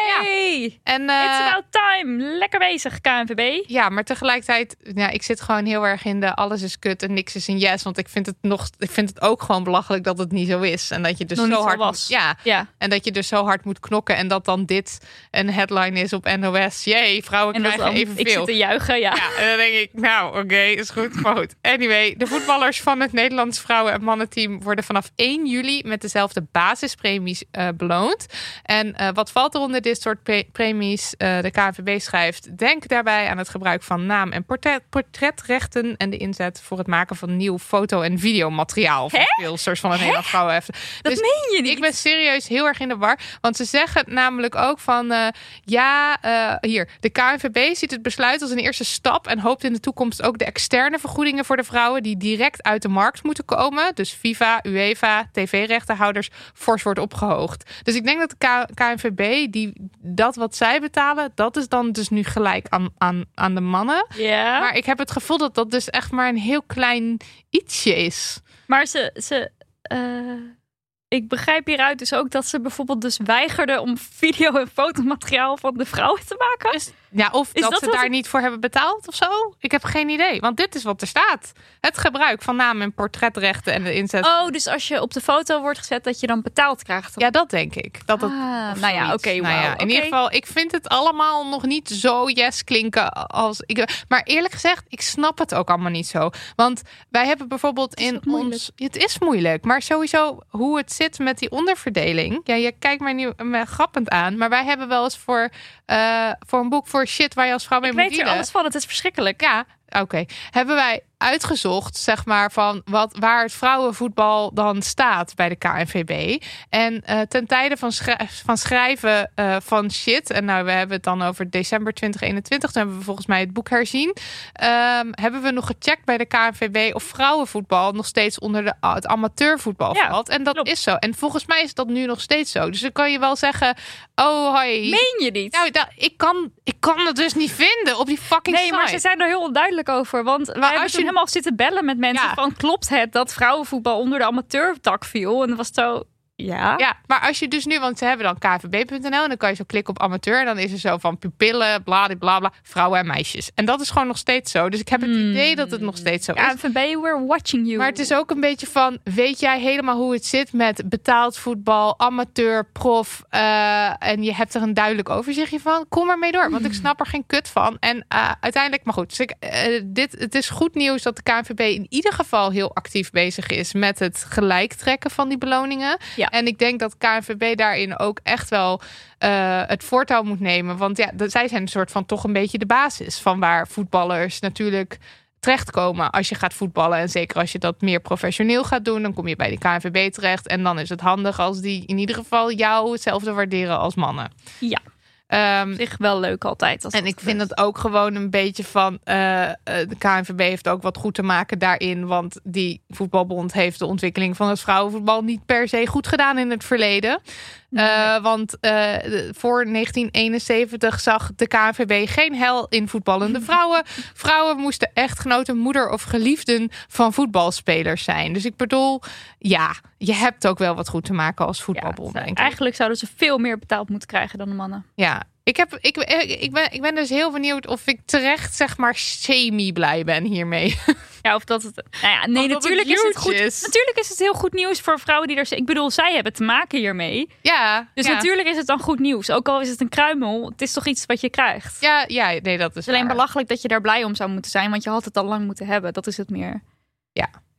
Yay! En, uh, It's about time. Lekker bezig, K N V B. Ja, maar tegelijkertijd, ja, ik zit gewoon heel erg in de alles is kut en niks is een yes. Want ik vind het nog, ik vind het ook gewoon belachelijk dat het niet zo is. En dat je dus Nog zo niet zo hard was. moet, ja, Ja. en dat je dus zo hard moet knokken. En dat dan dit een headline is op N O S. Jee, vrouwen En dat krijgen dan, evenveel. ik zit te juichen, ja. Ja, en dan denk ik, nou, oké, okay, is goed. Maar goed. Anyway, de voetballers van het Nederlands vrouwen- en mannenteam worden vanaf één juli met dezelfde basispremies uh, beloond. En uh, wat valt er onder dit soort pre- premies? Uh, de K N V B schrijft, denk daarbij aan het gebruik van naam- en portret- portretrechten en de inzet voor het maken van nieuw foto- en videomateriaal van speelsters van het Nederlands vrouwen. Dat Dus meen je niet. ik ben serieus heel erg in de war. Want ze zeggen namelijk ook van... Uh, ja, uh, hier. De K N V B ziet het besluit als een eerste stap... en hoopt in de toekomst ook de externe vergoedingen voor de vrouwen... die direct uit de markt moeten komen. Dus FIFA, UEFA, tv-rechtenhouders... fors wordt opgehoogd. Dus ik denk dat de K- K N V B... Die, dat wat zij betalen... dat is dan dus nu gelijk aan, aan, aan de mannen. Ja. Maar ik heb het gevoel dat dat dus echt maar een heel klein ietsje is. Maar ze... ze uh... Ik begrijp hieruit dus ook dat ze bijvoorbeeld dus weigerden om video- en fotomateriaal van de vrouwen te maken. Is, ja, of Is dat, dat ze wat daar het- niet voor hebben betaald of zo. Ik heb geen idee, want dit is wat er staat. Het gebruik van naam- en portretrechten en de inzet. Oh, dus als je op de foto wordt gezet dat je dan betaald krijgt. Ja, dat denk ik. Dat het, Ah, of nou ja, zoiets. oké, Nou ja, wauw, in oké. ieder geval, ik vind het allemaal nog niet zo yes klinken als ik. Maar eerlijk gezegd, ik snap het ook allemaal niet zo. Want wij hebben bijvoorbeeld is in ook moeilijk. ons. Het is moeilijk, maar sowieso hoe het zit met die onderverdeling. Ja, je kijkt mij nu me grappend aan, maar wij hebben wel eens voor, uh, voor een boek voor shit waar je als vrouw mee Ik moet weet er dealen. alles van, het is verschrikkelijk. Ja, oké. Okay. Hebben wij uitgezocht, zeg maar, van wat, waar het vrouwenvoetbal dan staat bij de K N V B. En uh, ten tijde van, schri- van schrijven uh, van shit, en nou, we hebben het dan over december twintig eenentwintig, toen hebben we volgens mij het boek herzien, um, hebben we nog gecheckt bij de K N V B of vrouwenvoetbal nog steeds onder de, het amateurvoetbal Ja, valt. En dat klopt. is zo. En volgens mij is dat nu nog steeds zo. Dus dan kan je wel zeggen, oh, hoi. Meen je niet? Nou, da- ik, kan, ik kan het dus niet vinden op die fucking Nee, site. maar ze zijn er heel onduidelijk over. Want wij hebben als toen je- helemaal zitten bellen met mensen Ja. van... klopt het dat vrouwenvoetbal onder de amateurtak viel? En dat was zo... Ja. Ja, maar als je dus nu, want ze hebben dan k v b punt n l en dan kan je zo klikken op amateur en dan is er zo van pupillen, bla bla, vrouwen en meisjes. En dat is gewoon nog steeds zo. Dus ik heb het Hmm. idee dat het nog steeds zo is. K N V B, we're watching you. Maar het is ook een beetje van, weet jij helemaal hoe het zit met betaald voetbal, amateur, prof, uh, en je hebt er een duidelijk overzichtje van? Kom er mee door, want ik snap er geen kut van. En uh, uiteindelijk, maar goed, dus ik, uh, dit, het is goed nieuws dat de K N V B in ieder geval heel actief bezig is met het gelijktrekken van die beloningen. Ja. En ik denk dat K N V B daarin ook echt wel uh, het voortouw moet nemen. Want ja, dat, zij zijn een soort van toch een beetje de basis van waar voetballers natuurlijk terechtkomen als je gaat voetballen. En zeker als je dat meer professioneel gaat doen, dan kom je bij de K N V B terecht. En dan is het handig als die in ieder geval jou hetzelfde waarderen als mannen. Ja. Um, Zich wel leuk altijd. Als en dat ik vind gebeurt. het ook gewoon een beetje van... Uh, uh, de K N V B heeft ook wat goed te maken daarin. Want die voetbalbond heeft de ontwikkeling van het vrouwenvoetbal niet per se goed gedaan in het verleden. Nee. Uh, want uh, voor negentien eenenzeventig zag de K N V B geen hel in voetballende vrouwen. Vrouwen moesten echtgenoten, moeder of geliefden van voetbalspelers zijn. Dus ik bedoel, ja, je hebt ook wel wat goed te maken als voetbalbond, Ja, denk ik. eigenlijk zouden ze veel meer betaald moeten krijgen dan de mannen. Ja, ik, heb, ik, ik, ben, ik ben dus heel benieuwd of ik terecht, zeg maar, semi-blij ben hiermee. Ja, of dat het... Nou ja, nee, Of dat natuurlijk het is het huge goed. is. Natuurlijk is het heel goed nieuws voor vrouwen die er... Ik bedoel, zij hebben te maken hiermee. Ja. Dus ja. natuurlijk is het dan goed nieuws. Ook al is het een kruimel, het is toch iets wat je krijgt. Ja, ja, nee, dat is Het is alleen waar. belachelijk dat je daar blij om zou moeten zijn, want je had het al lang moeten hebben. Dat is het meer. Ja.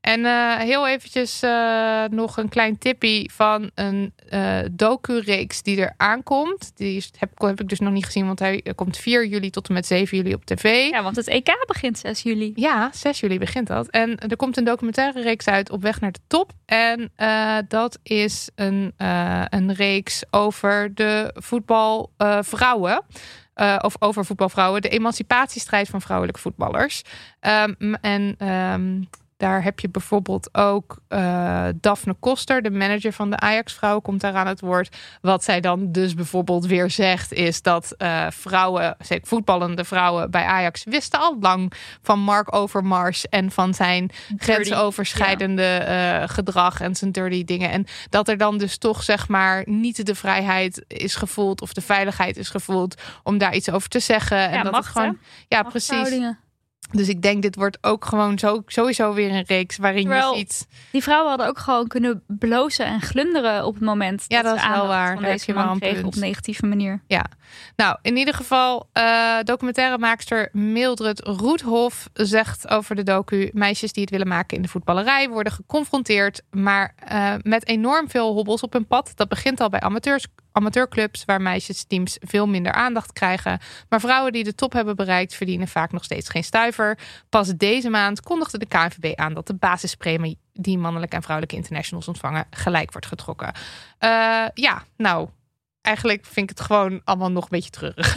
En uh, heel eventjes uh, nog een klein tippie van een uh, docu-reeks die er aankomt. Die is, heb, heb ik dus nog niet gezien, want hij komt vier juli tot en met zeven juli op tv. Ja, want het E K begint zes juli. Ja, zes juli begint dat. En er komt een documentaire reeks uit Op weg naar de top. En uh, dat is een, uh, een reeks over de voetbalvrouwen. Uh, uh, of over voetbalvrouwen. De emancipatiestrijd van vrouwelijke voetballers. Um, en... Um, Daar heb je bijvoorbeeld ook uh, Daphne Koster, de manager van de Ajax-vrouwen, komt daar aan het woord. Wat zij dan dus bijvoorbeeld weer zegt, is dat uh, vrouwen, zeker voetballende vrouwen bij Ajax, wisten al lang van Mark Overmars en van zijn dirty, grensoverschrijdende ja. uh, gedrag en zijn dirty dingen. En dat er dan dus toch zeg maar niet de vrijheid is gevoeld of de veiligheid is gevoeld om daar iets over te zeggen. Ja, en dat macht, het gewoon, ja, precies. Dus ik denk, dit wordt ook gewoon zo, sowieso weer een reeks waarin Terwijl, je ziet... Die vrouwen hadden ook gewoon kunnen blozen en glunderen op het moment ja, dat, dat ze is wel waar. van deze man kregen op negatieve manier. Ja, nou in ieder geval uh, documentairemaakster Mildred Roethoff zegt over de docu: meisjes die het willen maken in de voetballerij worden geconfronteerd, maar uh, met enorm veel hobbels op hun pad. Dat begint al bij amateurs. Amateurclubs waar meisjesteams veel minder aandacht krijgen. Maar vrouwen die de top hebben bereikt verdienen vaak nog steeds geen stuiver. Pas deze maand kondigde de K N V B aan dat de basispremie die mannelijke en vrouwelijke internationals ontvangen gelijk wordt getrokken. Uh, ja, nou, eigenlijk vind ik het gewoon allemaal nog een beetje treurig.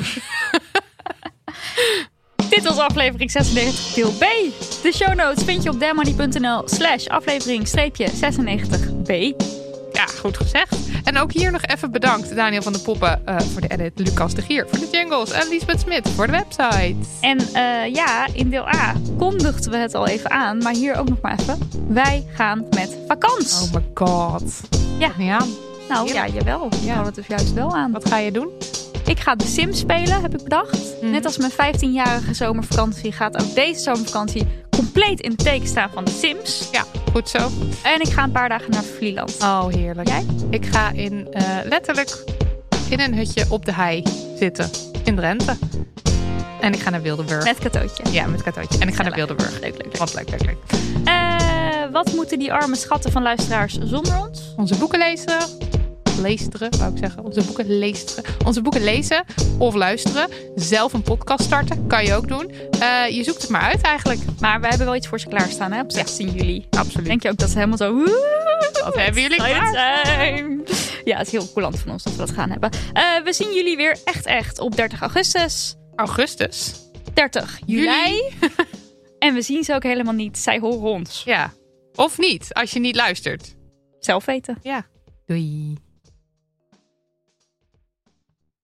Dit was aflevering zesennegentig deel B. De show notes vind je op demoney.nl slash aflevering streepje zesennegentig B. Ja, goed gezegd. En ook hier nog even bedankt Daniel van de Poppen uh, voor de edit, Lucas de Gier voor de jingles en Liesbeth Smit voor de website. En uh, ja, in deel A kondigden we het al even aan, maar hier ook nog maar even. Wij gaan met vakantie. Oh my god. Ja. Niet aan. Nou ja, ja jawel. We ja. houden het dus juist wel aan. Wat ga je doen? Ik ga de Sims spelen, heb ik bedacht. Mm. Net als mijn vijftienjarige zomervakantie gaat ook deze zomervakantie compleet in het teken staan van de Sims. Ja, goed zo. En ik ga een paar dagen naar Vlieland. Oh, heerlijk. Jij? Ik ga in, uh, letterlijk in een hutje op de hei zitten. In Drenthe. En ik ga naar Wildeburg. Met Katootje. Ja, met Katootje. En ik ga ja, naar Wildeburg. Leuk, leuk, leuk. Wat leuk, leuk, leuk. Uh, wat moeten die arme schatten van luisteraars zonder ons? Onze boeken lezen. Leesteren, wou ik zeggen. Onze boeken leesteren. Onze boeken lezen of luisteren. Zelf een podcast starten. Kan je ook doen. Uh, je zoekt het maar uit eigenlijk. Maar we hebben wel iets voor ze klaarstaan hè, op zestien juli. Absoluut. Denk je ook dat ze helemaal zo... Wat hebben jullie klaar zijn? Ja, het is heel coulant van ons dat we dat gaan hebben. Uh, we zien jullie weer echt echt op dertig augustus. Augustus? dertig juli. En we zien ze ook helemaal niet. Zij horen ons. Ja. Of niet, als je niet luistert. Zelf weten. Ja. Doei.